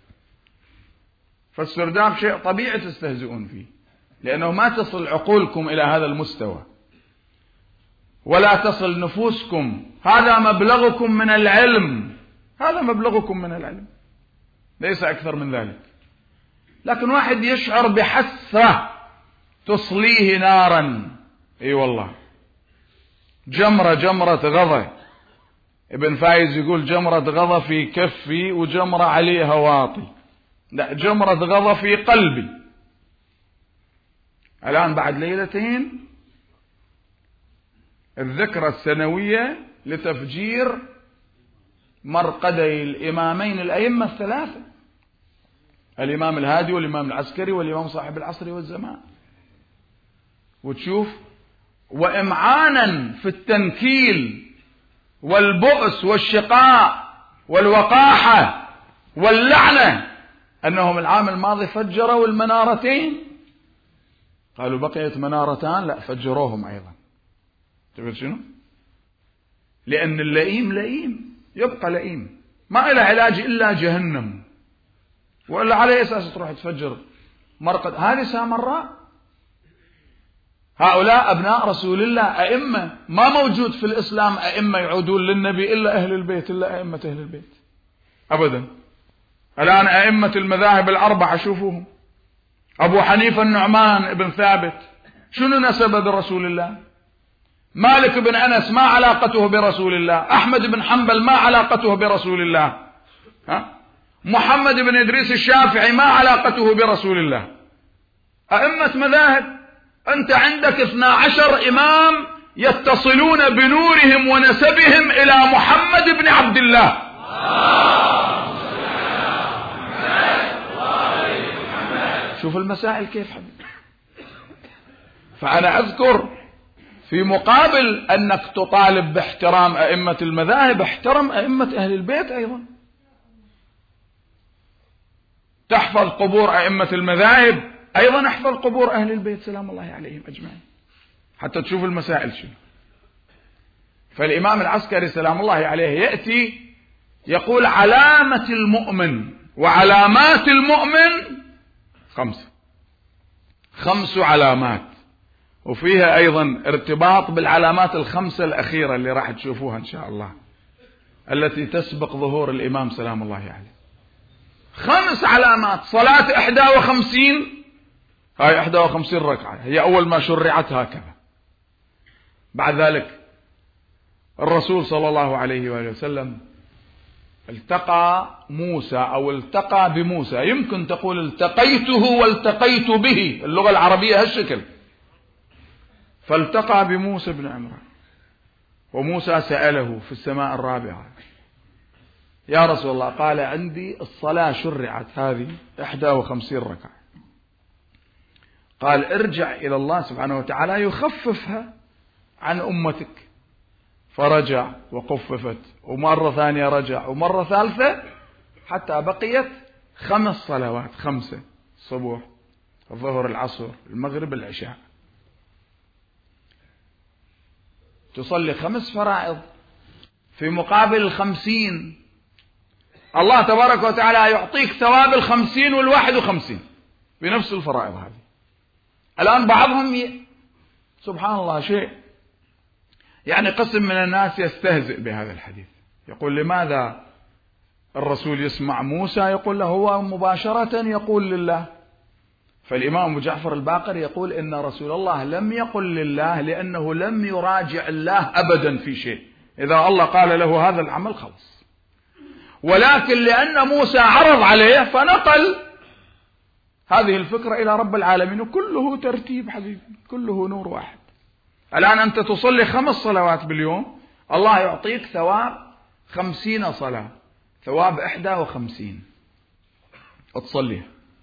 فالسرداب شيء طبيعي تستهزئون فيه، لأنه ما تصل عقولكم إلى هذا المستوى ولا تصل نفوسكم. هذا مبلغكم من العلم، هذا مبلغكم من العلم، ليس أكثر من ذلك. لكن واحد يشعر بحسرة تصليه نارا، اي والله، جمرة جمرة غضا. ابن فايز يقول جمرة غضا في كفي وجمرة عليها واطي، لا، جمرة غضا في قلبي. الآن بعد ليلتين الذكرى السنوية لتفجير مرقدي الإمامين الأئمة الثلاثة، الإمام الهادي والإمام العسكري والإمام صاحب العصر والزمان. وتشوف وإمعانا في التنكيل والبؤس والشقاء والوقاحة واللعنة أنهم العام الماضي فجروا المنارتين، قالوا بقيت منارتان، لا فجروهم أيضا. تقول شنو؟ لأن اللئيم لئيم يبقى لئيم، ما إلى علاج إلا جهنم، وإلا على أساس تروح تفجر مرقد. هذه سامراء، هؤلاء أبناء رسول الله، أئمة. ما موجود في الإسلام أئمة يعودون للنبي إلا أهل البيت، إلا أئمة أهل البيت أبدا. الآن أئمة المذاهب الأربعة شوفوهم، أبو حنيفة النعمان ابن ثابت شنو نسبه برسول الله؟ مالك بن أنس ما علاقته برسول الله؟ أحمد بن حنبل ما علاقته برسول الله؟ ها؟ محمد بن إدريس الشافعي ما علاقته برسول الله؟ أئمة مذاهب. أنت عندك اثنا عشر إمام يتصلون بنورهم ونسبهم إلى محمد بن عبد الله. شوف المسائل كيف حبيبي. فأنا أذكر في مقابل أنك تطالب باحترام أئمة المذاهب، احترم أئمة أهل البيت أيضا. تحفظ قبور أئمة المذاهب، أيضا احفظ قبور أهل البيت سلام الله عليهم أجمعين، حتى تشوف المسائل شنو. فالإمام العسكري سلام الله عليه يأتي يقول علامة المؤمن وعلامات المؤمن خمسة، خمس علامات، وفيها أيضا ارتباط بالعلامات الخمسة الأخيرة اللي راح تشوفوها إن شاء الله، التي تسبق ظهور الإمام سلام الله عليه. خمس علامات. صلاة إحدى وخمسين، هاي إحدى وخمسين ركعة، هي أول ما شرعت هكذا. بعد ذلك الرسول صلى الله عليه وآله وسلم التقى موسى أو التقى بموسى، يمكن تقول التقيته والتقيت به، اللغة العربية هالشكل. فالتقى بموسى بن عمران، وموسى سأله في السماء الرابعة يا رسول الله، قال عندي الصلاة شرعت هذه إحدى وخمسين ركعة، قال ارجع إلى الله سبحانه وتعالى يخففها عن أمتك. فرجع وخففت، ومرة ثانية رجع، ومرة ثالثة، حتى بقيت خمس صلوات، خمسة: الصبح، الظهر، العصر، المغرب، العشاء. تصلي خمس فرائض في مقابل الخمسين. الله تبارك وتعالى يعطيك ثواب الخمسين والواحد وخمسين بنفس الفرائض هذه. الآن بعضهم ي... سبحان الله شيء يعني قسم من الناس يستهزئ بهذا الحديث، يقول لماذا الرسول يسمع موسى يقول له، هو مباشرة يقول لله. فالإمام أبو جعفر الباقر يقول إن رسول الله لم يقل لله لأنه لم يراجع الله أبدا في شيء، إذا الله قال له هذا العمل خلص، ولكن لأن موسى عرض عليه فنقل هذه الفكرة إلى رب العالمين، وكله ترتيب حبيبي، كله نور واحد. الآن أنت تصلي خمس صلوات باليوم، الله يعطيك ثواب خمسين صلاة، ثواب إحدى وخمسين تصليها.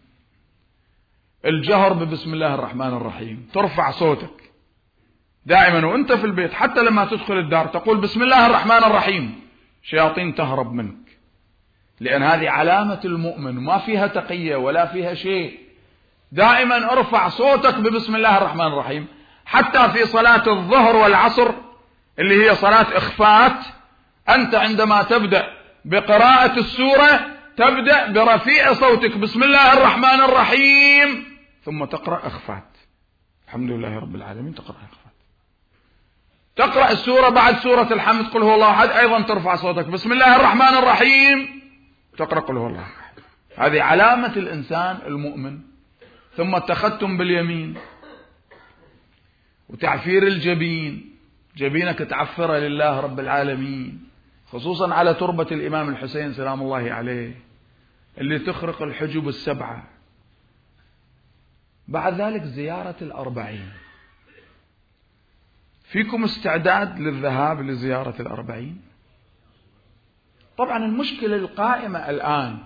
الجهر ببسم الله الرحمن الرحيم، ترفع صوتك دائما وانت في البيت، حتى لما تدخل الدار تقول بسم الله الرحمن الرحيم، شياطين تهرب منك، لأن هذه علامة المؤمن، ما فيها تقية ولا فيها شيء. دائما ارفع صوتك ببسم الله الرحمن الرحيم. حتى في صلاة الظهر والعصر اللي هي صلاة إخفات، أنت عندما تبدأ بقراءة السورة تبدأ برفيع صوتك بسم الله الرحمن الرحيم، ثم تقرأ إخفات الحمد لله رب العالمين، تقرأ إخفات. تقرأ السورة بعد سورة الحمد قل هو الله أحد، أيضا ترفع صوتك بسم الله الرحمن الرحيم، تقرأ قل هو الله أحد. هذه علامة الإنسان المؤمن. ثم التختم باليمين وتعفير الجبين، جبينك تعفر لله رب العالمين، خصوصا على تربة الإمام الحسين سلام الله عليه اللي تخرق الحجب السبعة. بعد ذلك زيارة الأربعين. فيكم استعداد للذهاب لزيارة الأربعين؟ طبعا المشكلة القائمة الآن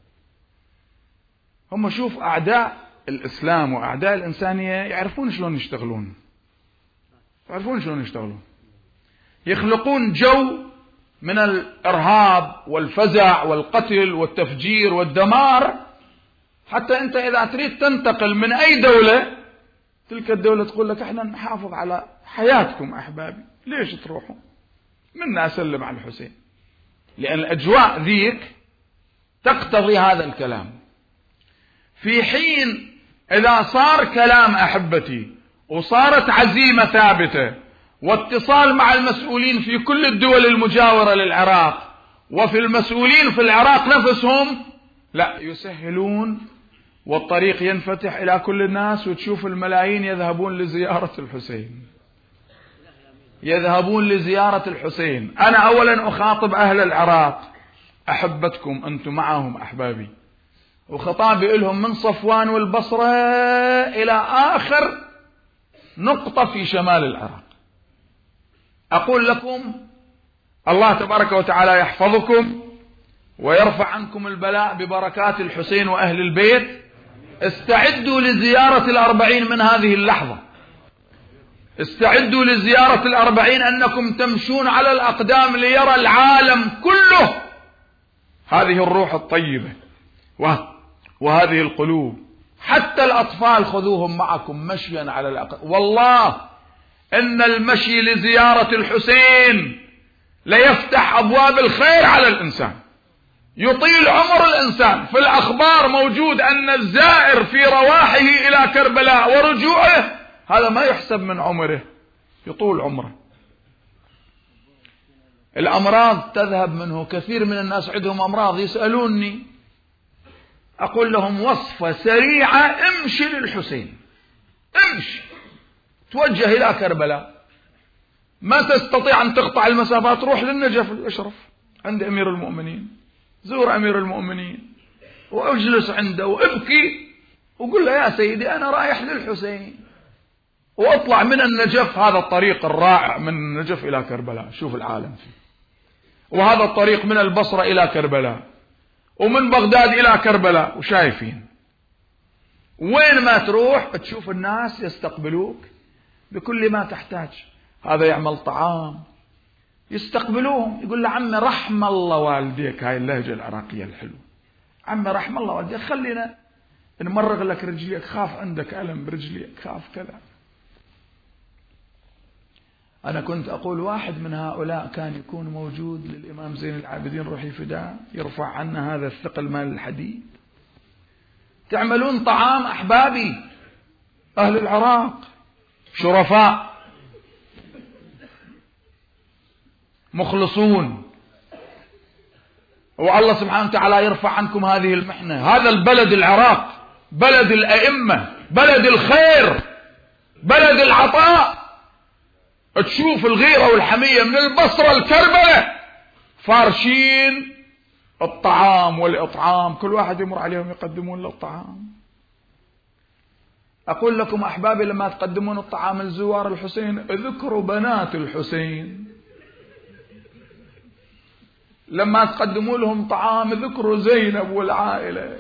هم، شوف أعداء الإسلام وأعداء الإنسانية يعرفون شلون يشتغلون، يعرفون شلون يشتغلون، يخلقون جو من الإرهاب والفزع والقتل والتفجير والدمار، حتى أنت إذا تريد تنتقل من أي دولة تلك الدولة تقول لك احنا نحافظ على حياتكم أحبابي، ليش تروحوا؟ منا أسلم على الحسين، لأن الأجواء ذيك تقتضي هذا الكلام. في حين إذا صار كلام أحبتي وصارت عزيمة ثابتة واتصال مع المسؤولين في كل الدول المجاورة للعراق وفي المسؤولين في العراق نفسهم، لا يسهلون والطريق ينفتح إلى كل الناس، وتشوف الملايين يذهبون لزيارة الحسين، يذهبون لزيارة الحسين. أنا أولا أخاطب أهل العراق، أحبتكم أنتم معهم أحبابي، وخطابي لهم من صفوان والبصرة إلى آخر نقطة في شمال العراق. أقول لكم الله تبارك وتعالى يحفظكم ويرفع عنكم البلاء ببركات الحسين وأهل البيت. استعدوا لزيارة الأربعين من هذه اللحظة، استعدوا لزيارة الأربعين أنكم تمشون على الأقدام ليرى العالم كله هذه الروح الطيبة وهذه القلوب. حتى الأطفال خذوهم معكم مشيا على الأقدام. والله إن المشي لزيارة الحسين ليفتح أبواب الخير على الإنسان، يطيل عمر الإنسان. في الأخبار موجود أن الزائر في رواحه إلى كربلاء ورجوعه هذا ما يحسب من عمره، يطول عمره. الأمراض تذهب منه. كثير من الناس عندهم أمراض يسألوني، أقول لهم وصفة سريعة، امشي للحسين، امشي توجه إلى كربلاء. ما تستطيع أن تقطع المسافات، روح للنجف الأشرف عند أمير المؤمنين، زور أمير المؤمنين واجلس عنده وابكي وقل له يا سيدي أنا رايح للحسين، واطلع من النجف. هذا الطريق الرائع من النجف إلى كربلاء، شوف العالم فيه. وهذا الطريق من البصرة إلى كربلاء ومن بغداد إلى كربلاء، وشايفين وين ما تروح تشوف الناس يستقبلوك بكل ما تحتاج. هذا يعمل طعام يستقبلوهم، يقول له عمي رحم الله والديك، هاي اللهجة العراقية الحلوة، عمي رحم الله والديك خلينا نمرغ لك رجليك، خاف عندك ألم برجليك، خاف كذا. أنا كنت أقول واحد من هؤلاء كان يكون موجود للإمام زين العابدين روحي فداه، يرفع عنا هذا الثقل مال الحديد. تعملون طعام أحبابي أهل العراق شرفاء، مخلصون، والله سبحانه وتعالى يرفع عنكم هذه المحنة. هذا البلد العراق بلد الأئمة، بلد الخير، بلد العطاء. تشوف الغيرة والحمية من البصرة الكربلة فارشين الطعام والإطعام، كل واحد يمر عليهم يقدمون له الطعام. أقول لكم أحبابي لما تقدمون الطعام لزوار الحسين اذكروا بنات الحسين، لما تقدموا لهم طعام ذكروا زينب والعائلة،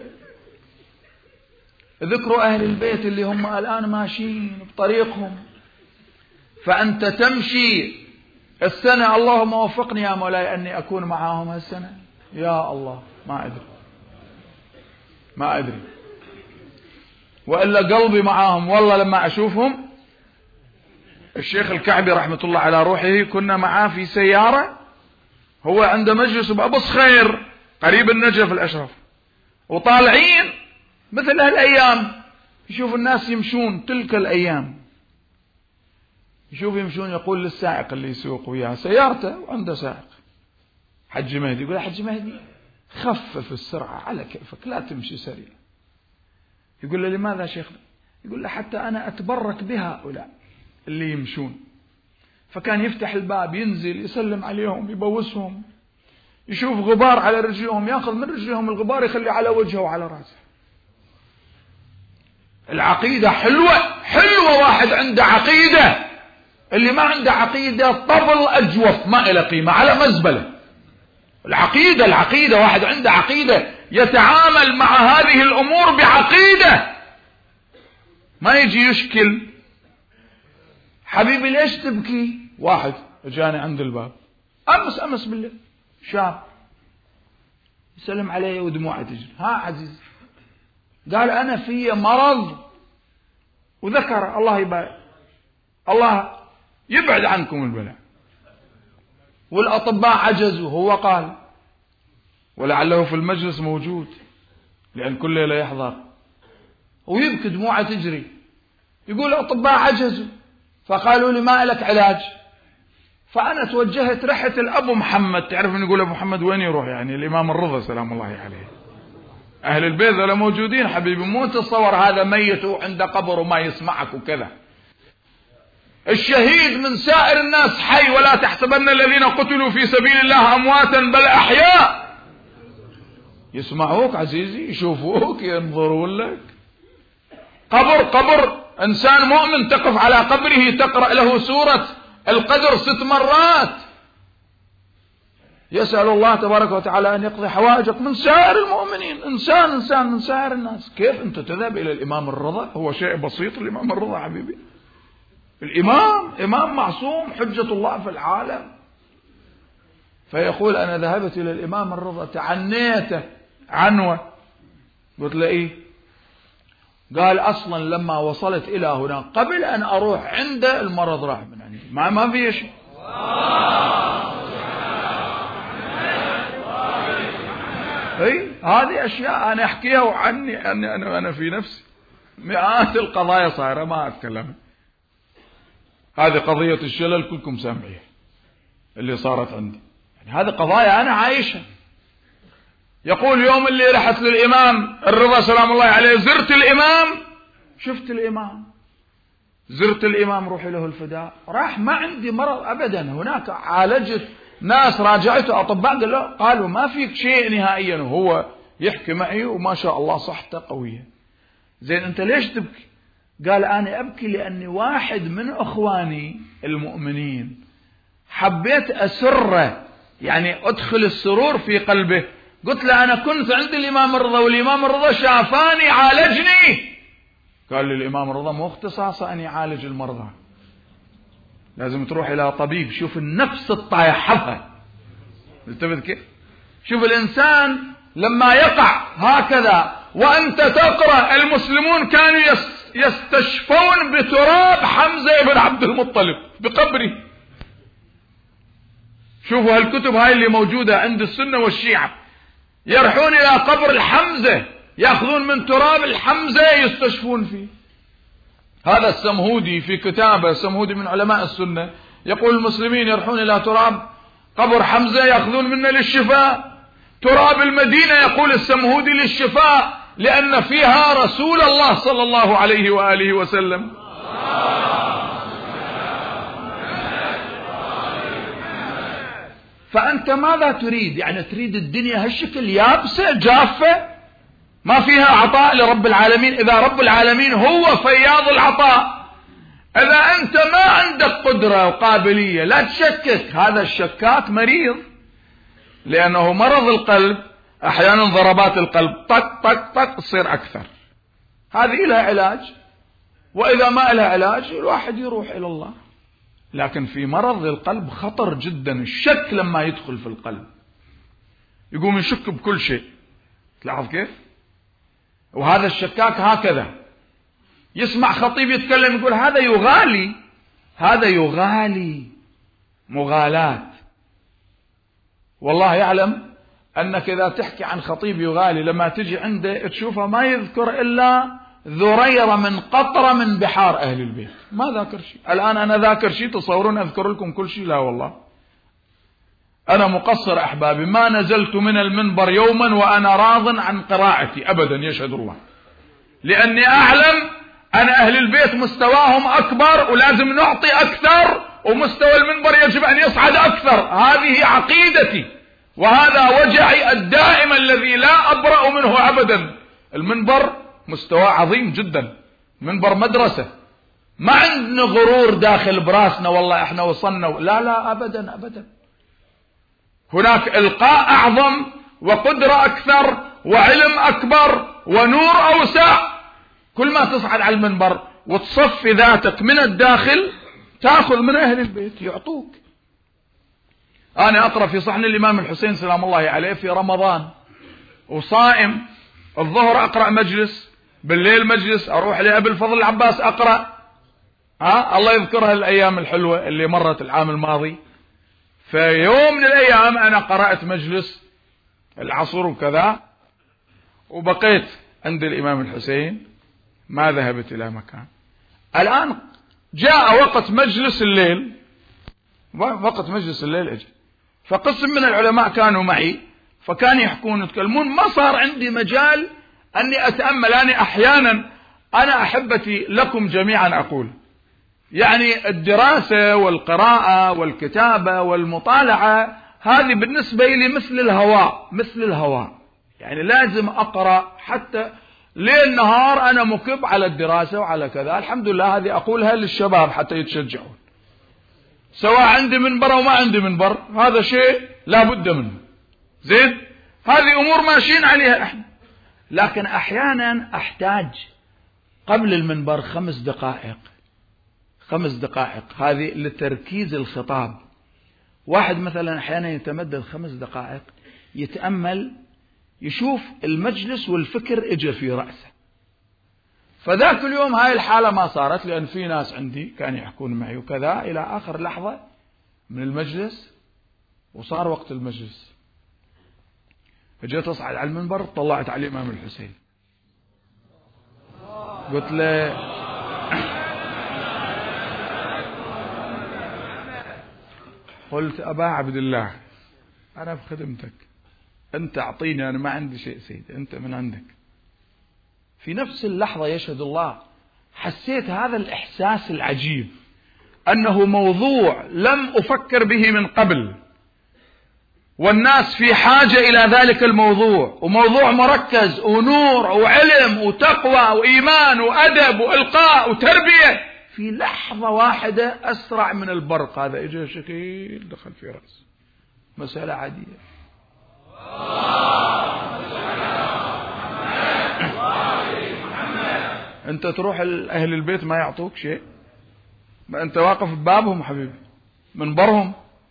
ذكروا أهل البيت اللي هم الآن ماشيين بطريقهم. فأنت تمشي السنة، اللهم وفقني يا مولاي أني أكون معهم هالسنة، يا الله ما أدري ما أدري وإلا قلبي معاهم. والله لما أشوفهم، الشيخ الكعبي رحمة الله على روحه كنا معاه في سيارة، هو عنده مجلس بأبو صخير قريب النجف الأشرف، وطالعين مثل هالأيام يشوف الناس يمشون تلك الأيام، يشوف يمشون، يقول للسائق اللي يسوق وياه سيارته وعنده سائق حج مهدي، يقول حج مهدي خفف السرعة على كيفك لا تمشي سريع. يقول له لماذا شيخنا؟ يقول له حتى أنا أتبرك بهؤلاء اللي يمشون. فكان يفتح الباب ينزل يسلم عليهم يبوسهم، يشوف غبار على رجلهم ياخذ من رجلهم الغبار يخلي على وجهه وعلى رأسه. العقيدة حلوة حلوة، واحد عنده عقيدة، اللي ما عنده عقيدة طبل أجوف ما إلى قيمة على مزبلة. العقيدة العقيدة واحد عنده عقيدة يتعامل مع هذه الأمور بعقيدة، ما يجي يشكل. حبيبي ليش تبكي؟ واحد جاني عند الباب أمس أمس بالله، شاب يسلم علي ودموعه تجري، ها عزيز، قال أنا في مرض، وذكر الله يبارك الله يبعد عنكم البلاء، والأطباء عجزوا، هو قال، ولعله في المجلس موجود لأن كل ليلة يحضر، ويبكي دموعه تجري، يقول الأطباء عجزوا، فقالوا لي ما لك علاج. فأنا توجهت رحة الأبو محمد، تعرف أن يقول أبو محمد وين يروح؟ يعني الإمام الرضا سلام الله عليه. أهل البيت ولا موجودين حبيبي، مو تتصور هذا ميت عند قبر وما يسمعك وكذا. الشهيد من سائر الناس حي، ولا تحسبن الذين قتلوا في سبيل الله أمواتا بل أحياء. يسمعوك عزيزي، يشوفوك، ينظرون لك. قبر قبر إنسان مؤمن تقف على قبره تقرأ له سورة القدر ست مرات، يسأل الله تبارك وتعالى أن يقضي حوائجك من سائر المؤمنين، إنسان إنسان من سائر الناس. كيف أنت تذهب إلى الإمام الرضا؟ هو شيء بسيط الإمام الرضا حبيبي، الإمام إمام معصوم حجة الله في العالم. فيقول أنا ذهبت إلى الإمام الرضا تعنيته عنوة. قلت له إيه؟ قال أصلا لما وصلت إلى هنا قبل أن أروح عنده المرض راح من عندي، ما ما في شيء. اي هذه اشياء انا احكيها عني أنا, انا انا في نفسي مئات القضايا صايره ما اتكلم. هذه قضيه الشلل كلكم سامعين اللي صارت عندي، يعني هذه قضايا انا عايشها. يقول يوم اللي رحت للامام الرضا سلام الله عليه زرت الامام، شفت الامام، زرت الامام روحي له الفداء، راح ما عندي مرض ابدا، هناك عالجت ناس راجعته أطباء قال له قالوا ما فيك شيء نهائيا، وهو يحكي معي وما شاء الله صحته قوية. زين أنت ليش تبكي؟ قال أنا أبكي لأني واحد من أخواني المؤمنين حبيت أسره، يعني أدخل السرور في قلبه. قلت له أنا كنت عند الإمام الرضا والإمام الرضا شافاني عالجني. قال لي الإمام الرضا مو اختصاصه أن يعالج المرضى، لازم تروح إلى طبيب. شوف النفس الطايحفة، التفت كيف؟ شوف الإنسان لما يقع هكذا وأنت تقرأ المسلمون كانوا يستشفون بتراب حمزة بن عبد المطلب بقبره. شوفوا هالكتب هاي اللي موجودة عند السنة والشيعة، يرحون إلى قبر الحمزة يأخذون من تراب الحمزة يستشفون فيه. هذا السمهودي في كتابه، السمهودي من علماء السنة، يقول المسلمين يرحون إلى تراب قبر حمزة يأخذون منه للشفاء، تراب المدينة يقول السمهودي للشفاء، لأن فيها رسول الله صلى الله عليه وآله وسلم. فأنت ماذا تريد؟ يعني تريد الدنيا هالشكل يابسة جافة ما فيها عطاء لرب العالمين؟ إذا رب العالمين هو فياض العطاء، إذا أنت ما عندك قدرة وقابلية لا تشكك. هذا الشكاك مريض، لأنه مرض القلب أحيانا ضربات القلب طق طق طق تصير أكثر، هذه لها علاج، وإذا ما لها علاج الواحد يروح إلى الله. لكن في مرض القلب خطر جدا الشك، لما يدخل في القلب يقوم يشك بكل شيء. تلاحظ كيف؟ وهذا الشكاك هكذا يسمع خطيب يتكلم يقول هذا يغالي، هذا يغالي مغالاة. والله يعلم أنك إذا تحكي عن خطيب يغالي لما تجي عنده تشوفه ما يذكر إلا ذريرة من قطرة من بحار أهل البيت، ما ذاكر شيء. الآن أنا ذاكر شيء تصورون أذكر لكم كل شيء؟ لا والله أنا مقصر أحبابي، ما نزلت من المنبر يوما وأنا راض عن قراءتي أبدا، يشهد الله، لأني أعلم أن أهل البيت مستواهم أكبر ولازم نعطي أكثر، ومستوى المنبر يجب أن يصعد أكثر. هذه عقيدتي، وهذا وجعي الدائم الذي لا أبرأ منه أبدا. المنبر مستوى عظيم جدا، منبر مدرسة، ما عندنا غرور داخل براسنا والله احنا وصلنا، لا لا أبدا أبدا. هناك إلقاء أعظم وقدرة أكثر وعلم أكبر ونور أوسع. كل ما تصعد على المنبر وتصفي ذاتك من الداخل تأخذ من أهل البيت يعطوك. أنا أقرأ في صحن الإمام الحسين سلام الله عليه في رمضان وصائم، الظهر أقرأ مجلس، بالليل مجلس، أروح لأبي الفضل العباس أقرأ. ها الله يذكرها الأيام الحلوة اللي مرت العام الماضي. في يوم من الأيام أنا قرأت مجلس العصر وكذا، وبقيت عند الإمام الحسين ما ذهبت إلى مكان. الآن جاء وقت مجلس الليل، وقت مجلس الليل أجل، فقسم من العلماء كانوا معي فكانوا يحكون يتكلمون، ما صار عندي مجال أني أتأمل. أنا أحيانا أنا أحبتي لكم جميعا أقول يعني الدراسة والقراءة والكتابة والمطالعة هذه بالنسبة لي مثل الهواء، مثل الهواء، يعني لازم أقرأ حتى ليل نهار أنا مكب على الدراسة وعلى كذا. الحمد لله هذه أقولها للشباب حتى يتشجعون، سواء عندي منبر أو ما عندي منبر، هذا شيء لا بد منه. زين، هذه أمور ماشيين عليها احنا. لكن أحيانا أحتاج قبل المنبر خمس دقائق، خمس دقائق هذه لتركيز الخطاب. واحد مثلا أحيانا يتمدد خمس دقائق يتأمل، يشوف المجلس والفكر اجى في رأسه. فذاك اليوم هاي الحالة ما صارت، لأن في ناس عندي كانوا يحكون معي وكذا إلى آخر لحظة من المجلس، وصار وقت المجلس فجيت أصعد على المنبر، طلعت على الإمام الحسين قلت له قلت أبا عبد الله أنا بخدمتك، أنت أعطيني، أنا ما عندي شيء سيد، أنت من عندك. في نفس اللحظة يشهد الله حسيت هذا الإحساس العجيب أنه موضوع لم أفكر به من قبل، والناس في حاجة إلى ذلك الموضوع، وموضوع مركز ونور وعلم وتقوى وإيمان وأدب وإلقاء وتربية. في لحظة واحدة أسرع من البرق هذا إجا شكيل دخل في رأس، مسألة عادية. أنت تروح أهل البيت ما يعطوك شيء، ما أنت واقف ببابهم حبيبي منبرهم.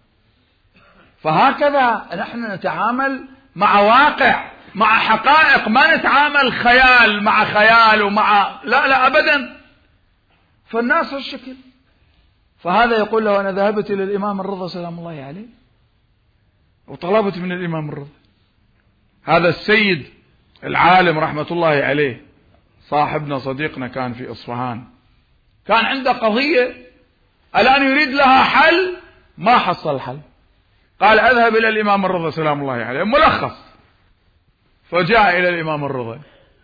فهكذا نحن نتعامل مع واقع، مع حقائق، ما نتعامل خيال مع خيال ومع لا لا أبدا. فالناس هالشكل. فهذا يقول له أنا ذهبت إلى الإمام الرضا سلام الله عليه وطلبت من الإمام الرضا. هذا السيد العالم رحمة الله عليه صاحبنا صديقنا كان في إصفهان، كان عنده قضية الآن يريد لها حل، ما حصل حل. قال اذهب الى الامام الرضا سلام الله عليه ملخص. فجاء الى الامام الرضا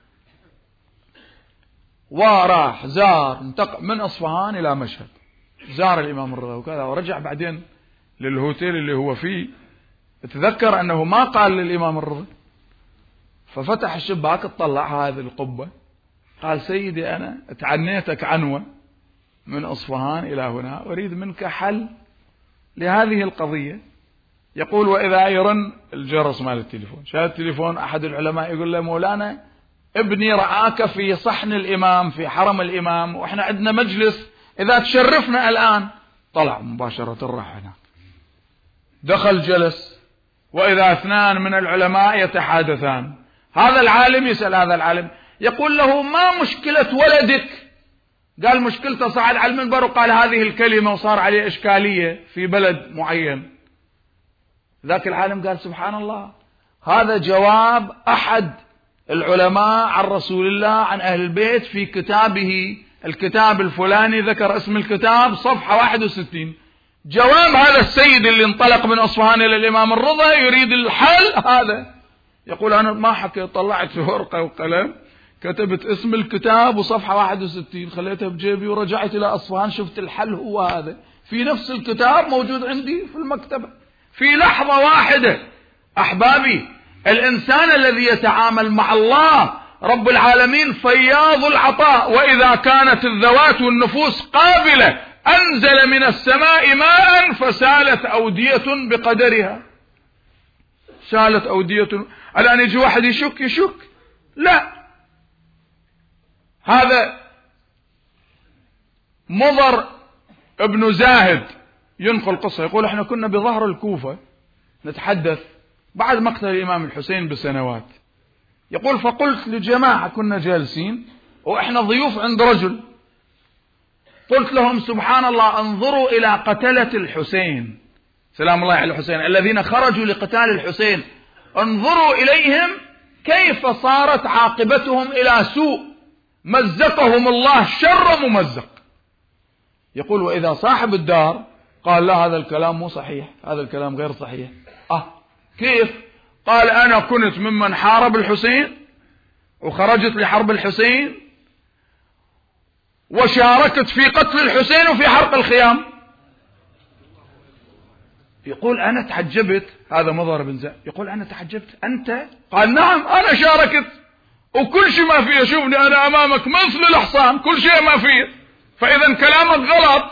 وراح زار انتقل من اصفهان الى مشهد، زار الامام الرضا وكذا، ورجع بعدين للهوتيل اللي هو فيه. تذكر انه ما قال للامام الرضا، ففتح الشباك اطلع هذه القبة، قال سيدي انا تعنيتك عنوة من اصفهان الى هنا، اريد منك حل لهذه القضية. يقول واذا يرن الجرس مال التليفون، شاهد التليفون احد العلماء يقول له مولانا ابني رعاك في صحن الامام في حرم الامام، واحنا عندنا مجلس اذا تشرفنا الان. طلع مباشرة راح هناك، دخل جلس، واذا اثنان من العلماء يتحادثان. هذا العالم يسأل هذا العالم يقول له ما مشكلة ولدك؟ قال مشكلته صعد على المنبر وقال هذه الكلمة وصار عليه إشكالية في بلد معين. ذاك العالم قال سبحان الله، هذا جواب أحد العلماء عن رسول الله عن أهل البيت في كتابه الكتاب الفلاني، ذكر اسم الكتاب صفحة واحد وستين. جواب هذا السيد اللي انطلق من أصفهان إلى الإمام الرضا يريد الحل هذا. يقول أنا ما حكيت، طلعت ورقة وقلم كتبت اسم الكتاب وصفحة واحد وستين، خليتها بجيبي ورجعت إلى أصفهان، شفت الحل هو هذا في نفس الكتاب موجود عندي في المكتبة في لحظة واحدة. أحبابي، الإنسان الذي يتعامل مع الله رب العالمين فياض العطاء، وإذا كانت الذوات والنفوس قابلة أنزل من السماء ماء فسالت أودية بقدرها. سالت أودية. الآن يجي واحد يشك يشك لا. هذا مضر ابن زاهد ينقل قصة، يقول احنا كنا بظهر الكوفة نتحدث بعد مقتل الإمام الحسين بسنوات. يقول فقلت لجماعة كنا جالسين وإحنا ضيوف عند رجل، قلت لهم سبحان الله انظروا إلى قتلة الحسين سلام الله على الحسين الذين خرجوا لقتال الحسين، انظروا إليهم كيف صارت عاقبتهم إلى سوء، مزقهم الله شر ممزق. يقول وإذا صاحب الدار قال لا هذا الكلام مو صحيح، هذا الكلام غير صحيح. أه كيف؟ قال أنا كنت ممن حارب الحسين وخرجت لحرب الحسين وشاركت في قتل الحسين وفي حرق الخيام. يقول أنا تعجبت، هذا مضر بن زاهد يقول أنا تعجبت أنت؟ قال نعم أنا شاركت وكل شيء ما فيه، شوفني أنا أمامك مثل الحصان كل شيء ما فيه، فإذا كلامك غلط.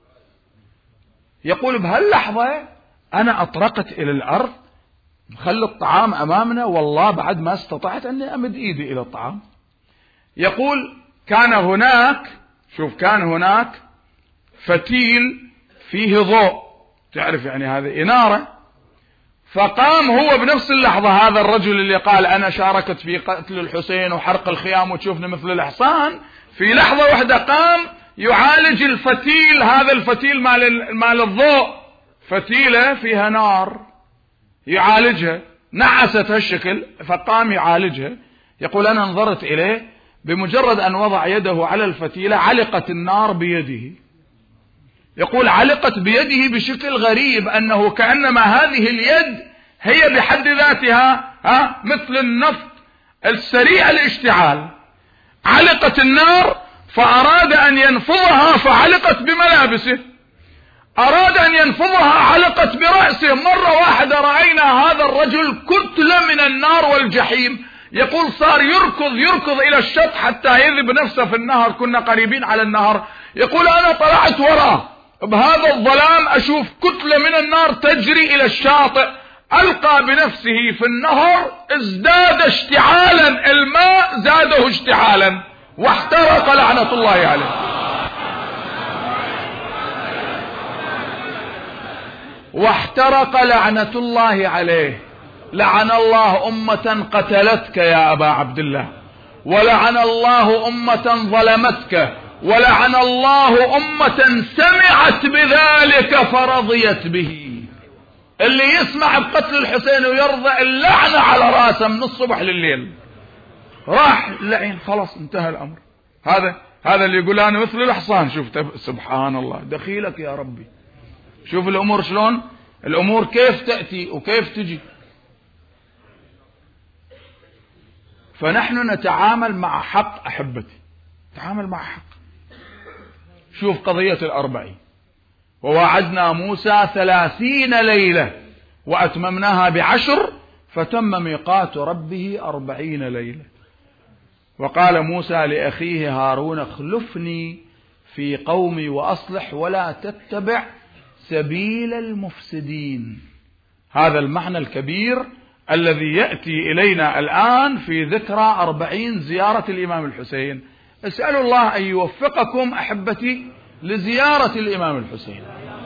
يقول بهاللحظة أنا أطرقت إلى الأرض خلي الطعام أمامنا، والله بعد ما استطعت أني أمد إيدي إلى الطعام. يقول كان هناك، شوف كان هناك فتيل فيه ضوء، تعرف يعني هذه إنارة، فقام هو بنفس اللحظة هذا الرجل اللي قال أنا شاركت في قتل الحسين وحرق الخيام وتشوفني مثل الحصان، في لحظة واحدة قام يعالج الفتيل، هذا الفتيل مال مال الضوء، فتيلة فيها نار يعالجها، نعست هالشكل فقام يعالجها. يقول أنا نظرت إليه بمجرد أن وضع يده على الفتيلة علقت النار بيده. يقول علقت بيده بشكل غريب، أنه كأنما هذه اليد هي بحد ذاتها ها مثل النفط السريع الاشتعال. علقت النار فأراد أن ينفضها فعلقت بملابسه، أراد أن ينفضها علقت برأسه. مرة واحدة رأينا هذا الرجل كتلة من النار والجحيم. يقول صار يركض يركض إلى الشط حتى يذب نفسه في النهر، كنا قريبين على النهر. يقول أنا طلعت وراه بهذا الظلام أشوف كتلة من النار تجري إلى الشاطئ، ألقى بنفسه في النهر ازداد اشتعالا، الماء زاده اشتعالا واحترق لعنة الله عليه. واحترق لعنة الله عليه. لعن الله أمة قتلتك يا أبا عبد الله، ولعن الله أمة ظلمتك، ولعن الله أمة سمعت بذلك فرضيت به. اللي يسمع بقتل الحسين ويرضى اللعنة على راسه من الصبح لليل. راح اللعين خلاص انتهى الأمر. هذا هذا اللي يقول أنا مثل الحصان. شوف سبحان الله دخيلك يا ربي، شوف الأمور شلون الأمور كيف تأتي وكيف تجي. فنحن نتعامل مع حق أحبتي، نتعامل مع حق. شوف قضية الأربعين، ووعدنا موسى ثلاثين ليلة وأتممناها بعشر فتم ميقات ربه أربعين ليلة. وقال موسى لأخيه هارون اخلفني في قومي وأصلح ولا تتبع سبيل المفسدين. هذا المعنى الكبير الذي يأتي إلينا الآن في ذكرى أربعين زيارة الإمام الحسين. اسأل الله أن يوفقكم أحبتي لزيارة الإمام الحسين،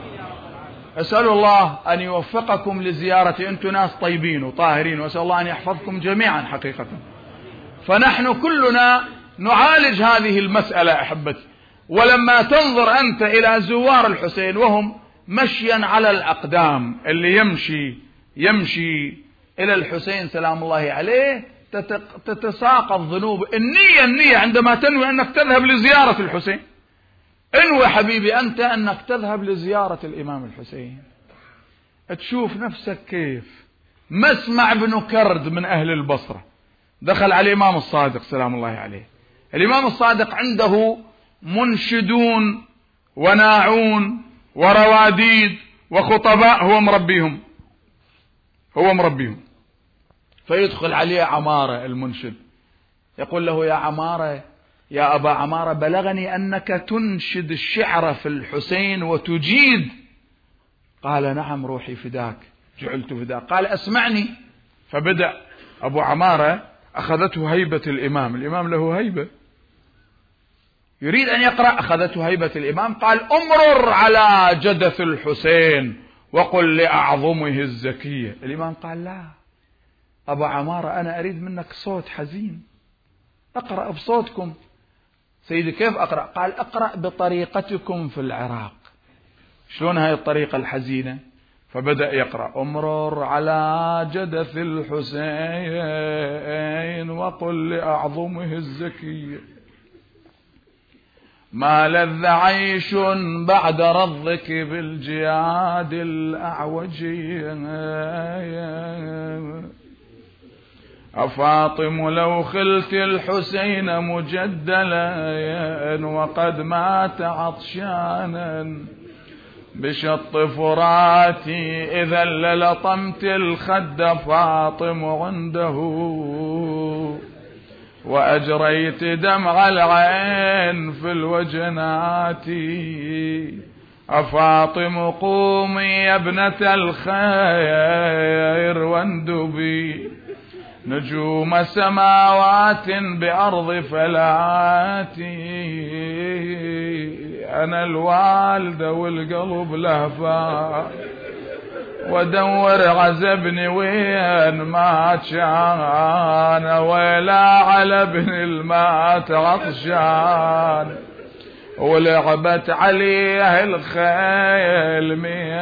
أسأل الله أن يوفقكم لزيارة، أنتم ناس طيبين وطاهرين، وأسأل الله أن يحفظكم جميعا حقيقة. فنحن كلنا نعالج هذه المسألة أحبتي. ولما تنظر أنت إلى زوار الحسين وهم مشيا على الأقدام، اللي يمشي يمشي إلى الحسين سلام الله عليه تتساقط ذنوب. النية النية عندما تنوي أنك تذهب لزيارة الحسين، انوي حبيبي أنت أنك تذهب لزيارة الإمام الحسين، تشوف نفسك كيف. مسمع بن كرد من أهل البصرة دخل على الإمام الصادق سلام الله عليه. الإمام الصادق عنده منشدون وناعون ورواديد وخطباء هو مربيهم هو مربيهم فيدخل عليه عمارة المنشد يقول له يا عمارة، يا أبا عمارة، بلغني أنك تنشد الشعر في الحسين وتجيد. قال نعم روحي فداك، جعلت فداك. قال أسمعني. فبدأ أبو عمارة، أخذته هيبة الإمام، الإمام له هيبة، يريد أن يقرأ، أخذته هيبة الإمام. قال أمرر على جدث الحسين وقل لأعظمه الزكية. الإمام قال لا أبو عمارة، أنا أريد منك صوت حزين، أقرأ بصوتكم. سيدي كيف أقرأ؟ قال أقرأ بطريقتكم في العراق. شلون هاي الطريقة الحزينة؟ فبدأ يقرأ أمرر على جدث الحسين وقل لأعظمه الزكية، ما لذ عيش بعد رضك بالجياد الأعوجية، أفاطم لو خلت الحسين مجدلا وقد مات عطشانا بشط فراتي، إذا للطمت الخد فاطم عنده وأجريت دمع العين في الوجنات. أفاطم قومي يا ابنة الخير واندبي نجوم سماوات بأرض فلاتي، أنا الوالدة والقلب لهفا ودور عزبني وين ما كان، ولا على ابن المات عطشان ولعبت عليه الخيل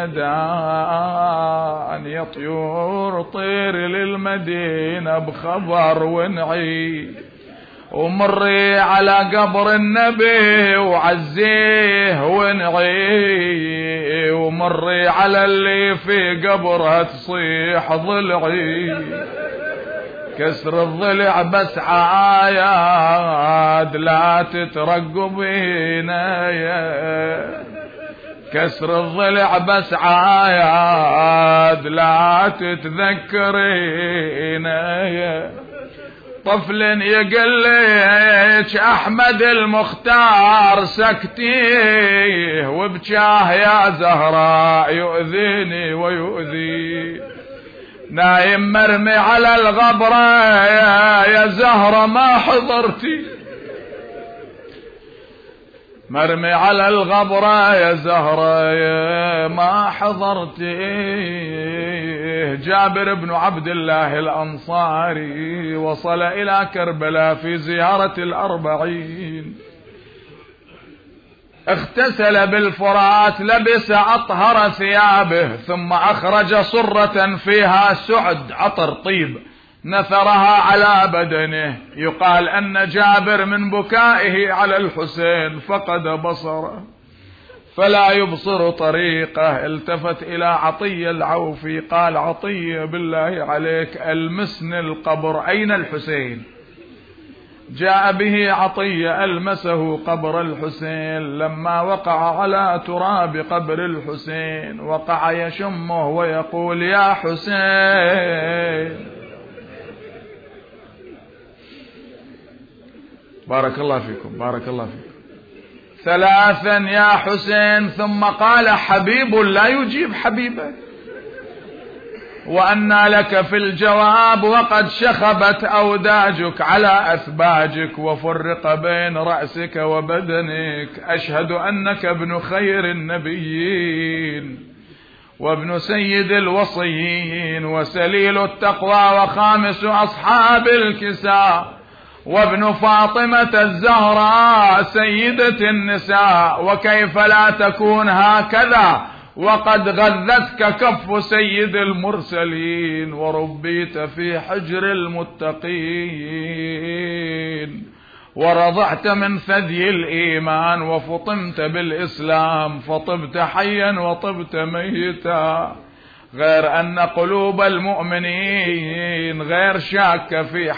ميدان، يا طيور طير للمدينة بخبر ونعي، ومري على قبر النبي وعزيه ونعي، ومري على اللي في قبرها تصيح ضلعي، كسر الضلع بس عاياد لا تترقبينا، يا كسر الضلع بس عاياد لا تتذكرينا، يا طفل يقليك أحمد المختار سكتيه، وبجاه يا زهراء يؤذيني ويؤذي، نايم مرمي على الغبرة يا, يا زهرة ما حضرتي، مرمي على الغبرة يا زهرة يا ما حضرتي. جابر بن عبد الله الأنصاري وصل إلى كربلاء في زيارة الأربعين، اغتسل بالفرات، لبس أطهر ثيابه، ثم أخرج صرة فيها سعد عطر طيب نثرها على بدنه. يقال أن جابر من بكائه على الحسين فقد بصره، فلا يبصر طريقه. التفت إلى عطية العوفي قال: عطية بالله عليك ألمسني القبر، أين الحسين؟ جاء به عطية ألمسه قبر الحسين. لما وقع على تراب قبر الحسين وقع يشمه ويقول: يا حسين. بارك الله فيكم، بارك الله فيكم. ثلاثا: يا حسين. ثم قال: حبيب لا يجيب حبيبه، وأنى لك في الجواب وقد شخبت أوداجك على أثباجك وفرق بين رأسك وبدنك. أشهد أنك ابن خير النبيين وابن سيد الوصيين وسليل التقوى وخامس أصحاب الكساء وابن فاطمة الزهراء سيدة النساء. وكيف لا تكون هكذا وقد غذتك كف سيد المرسلين وربيت في حجر المتقين ورضعت من ثدي الإيمان وفطمت بالإسلام فطبت حيا وطبت ميتا. غير أن قلوب المؤمنين غير شاكة في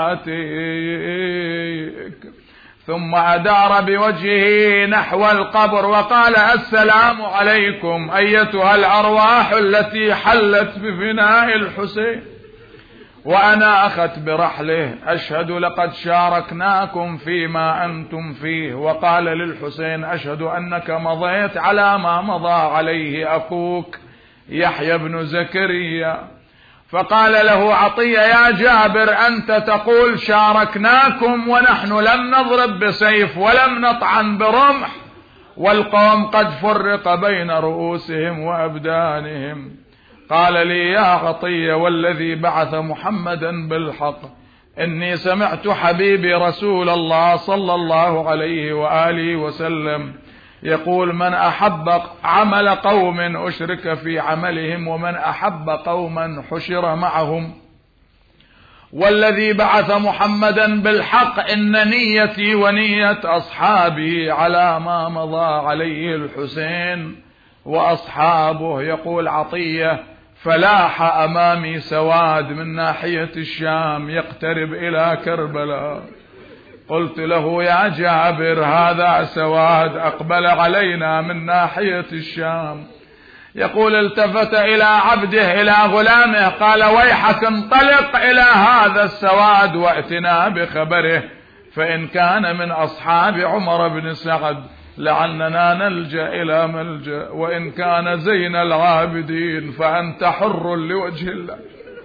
حياتك. ثم أدار بوجهه نحو القبر وقال: السلام عليكم أيتها الأرواح التي حلت بفناء الحسين وأنا أخذت برحله. أشهد لقد شاركناكم فيما أنتم فيه. وقال للحسين: أشهد أنك مضيت على ما مضى عليه أخوك يحيى بن زكريا. فقال له عطية: يا جابر أنت تقول شاركناكم ونحن لم نضرب بسيف ولم نطعن برمح والقوم قد فرق بين رؤوسهم وأبدانهم. قال لي: يا عطية والذي بعث محمدا بالحق إني سمعت حبيبي رسول الله صلى الله عليه وآله وسلم يقول: من أحب عمل قوم أشرك في عملهم ومن أحب قوما حشر معهم. والذي بعث محمدا بالحق إن نيتي ونية أصحابي على ما مضى عليه الحسين وأصحابه. يقول عطية: فلاح أمامي سواد من ناحية الشام يقترب إلى كربلاء. قلت له: يا جابر هذا سواد أقبل علينا من ناحية الشام. يقول: التفت إلى عبده إلى غلامه قال: ويحك انطلق إلى هذا السواد واتنا بخبره فإن كان من أصحاب عمر بن سعد لعلنا نلجأ إلى ملجأ وإن كان زين العابدين فأنت حر لوجه الله.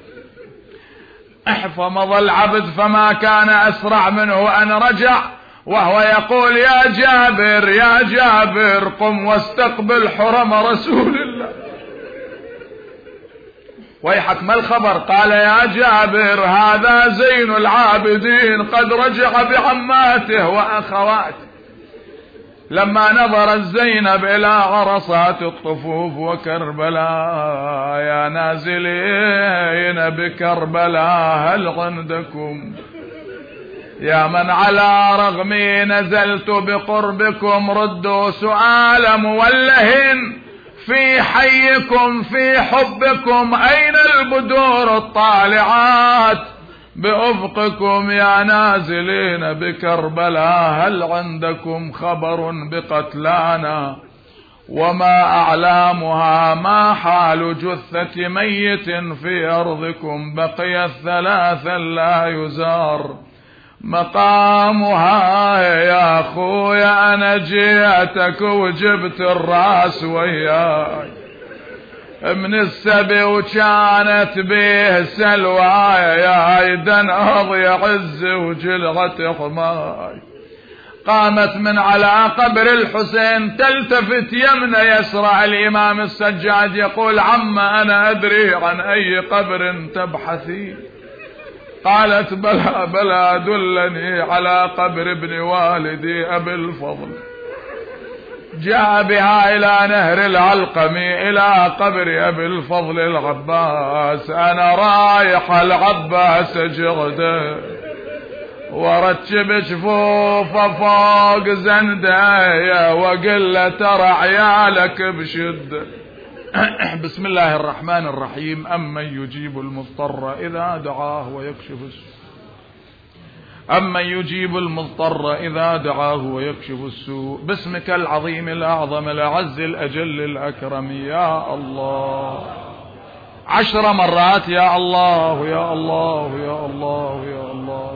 فمضى العبد فما كان أسرع منه أن رجع وهو يقول: يا جابر يا جابر قم واستقبل حرم رسول الله. ويحك ما الخبر؟ قال: يا جابر هذا زين العابدين قد رجع بعماته وأخواته. لما نظرت زينب إلى عرصات الطفوف وكربلاء: يا نازلين بكربلاء هل عندكم يا من على رغمي نزلت بقربكم ردوا سؤال موله في حيكم في حبكم أين البدور الطالعات بأفقكم يا نازلين بكربلاء هل عندكم خبر بقتلانا وما أعلامها ما حال جثة ميت في أرضكم بقيت ثلاثا لا يزار مقامها يا أخويا أنا جيتك وجبت الرأس وياي من السبي وكانت به سلوى يا ايدن اضي عز وجلغة حماي. قامت من على قبر الحسين تلتفت يمنى يسرع. الامام السجاد يقول: عم انا ادري عن اي قبر تبحثين. قالت: بلى بلى دلني على قبر ابن والدي ابي الفضل. جاء بها إلى نهر العلقم إلى قبر أبي الفضل العباس. أنا رايح العباس جغده ورتب جفوفه فوق زندايا وقل له ترى عيالك بشد. بسم الله الرحمن الرحيم. أمن يجيب المضطر إذا دعاه ويكشف السوء أمن يجيب المضطر إذا دعاه ويكشف السوء باسمك العظيم الأعظم الأعز الأجل الأكرم يا الله. عشر مرات يا الله يا الله يا الله يا الله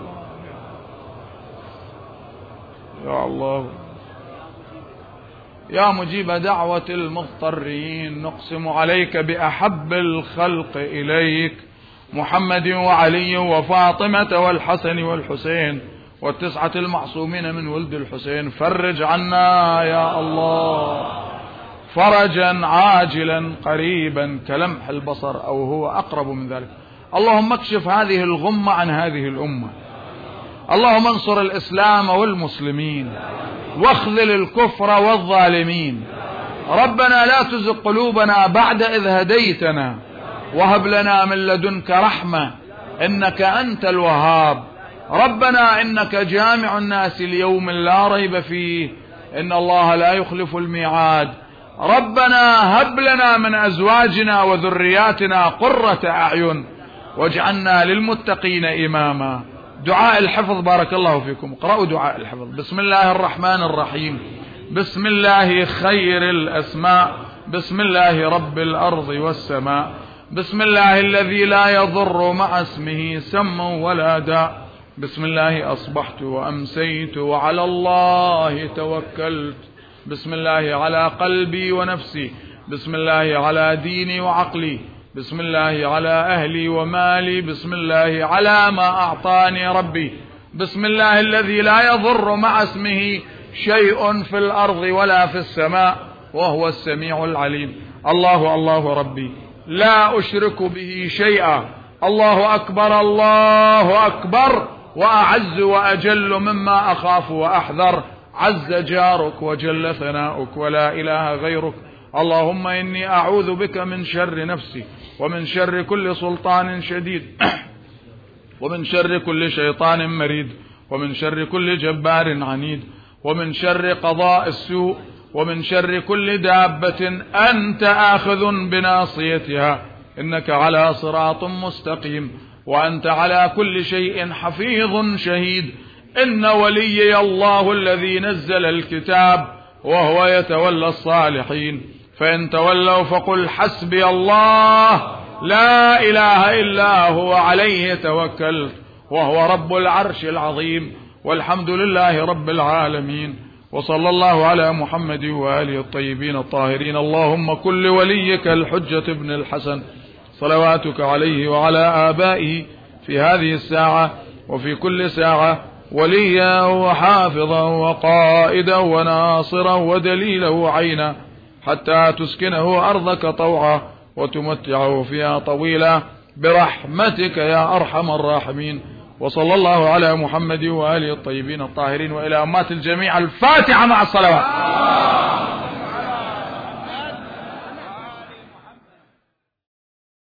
يا الله يا مجيب دعوة المضطرين. نقسم عليك بأحب الخلق إليك محمد وعلي وفاطمة والحسن والحسين والتسعة المعصومين من ولد الحسين. فرج عنا يا الله فرجا عاجلا قريبا كلمح البصر أو هو أقرب من ذلك. اللهم اكشف هذه الغمة عن هذه الأمة. اللهم انصر الإسلام والمسلمين واخذل الكفر والظالمين. ربنا لا تزغ قلوبنا بعد إذ هديتنا وهب لنا من لدنك رحمة إنك أنت الوهاب. ربنا إنك جامع الناس ليوم لا ريب فيه إن الله لا يخلف الميعاد. ربنا هب لنا من أزواجنا وذرياتنا قرة أعين واجعلنا للمتقين إماما. دعاء الحفظ بارك الله فيكم. اقرأوا دعاء الحفظ. بسم الله الرحمن الرحيم. بسم الله خير الأسماء. بسم الله رب الأرض والسماء. بسم الله الذي لا يضر مع اسمه سم ولا داء. بسم الله أصبحت وأمسيت وعلى الله توكلت. بسم الله على قلبي ونفسي. بسم الله على ديني وعقلي. بسم الله على أهلي ومالي. بسم الله على ما أعطاني ربي. بسم الله الذي لا يضر مع اسمه شيء في الأرض ولا في السماء وهو السميع العليم. الله الله ربي لا أشرك به شيئا. الله أكبر الله أكبر وأعز وأجل مما أخاف وأحذر. عز جارك وجل ثناؤك ولا إله غيرك. اللهم إني أعوذ بك من شر نفسي ومن شر كل سلطان شديد ومن شر كل شيطان مريد ومن شر كل جبار عنيد ومن شر قضاء السوء ومن شر كل دابة أنت آخذ بناصيتها إنك على صراط مستقيم وأنت على كل شيء حفيظ شهيد. إن وليي الله الذي نزل الكتاب وهو يتولى الصالحين. فإن تولوا فقل حسبي الله لا إله إلا هو عليه توكلت وهو رب العرش العظيم. والحمد لله رب العالمين. وصلى الله على محمد وآله الطيبين الطاهرين. اللهم كل وليك الحجة ابن الحسن صلواتك عليه وعلى آبائه في هذه الساعة وفي كل ساعة وليا وحافظا وقائدا وناصرا ودليلا وعينا حتى تسكنه أرضك طوعا وتمتعه فيها طويلا برحمتك يا أرحم الراحمين. وصلى الله على محمد وآله الطيبين الطاهرين وإلى أمات الجميع. الفاتحة مع الصلوات.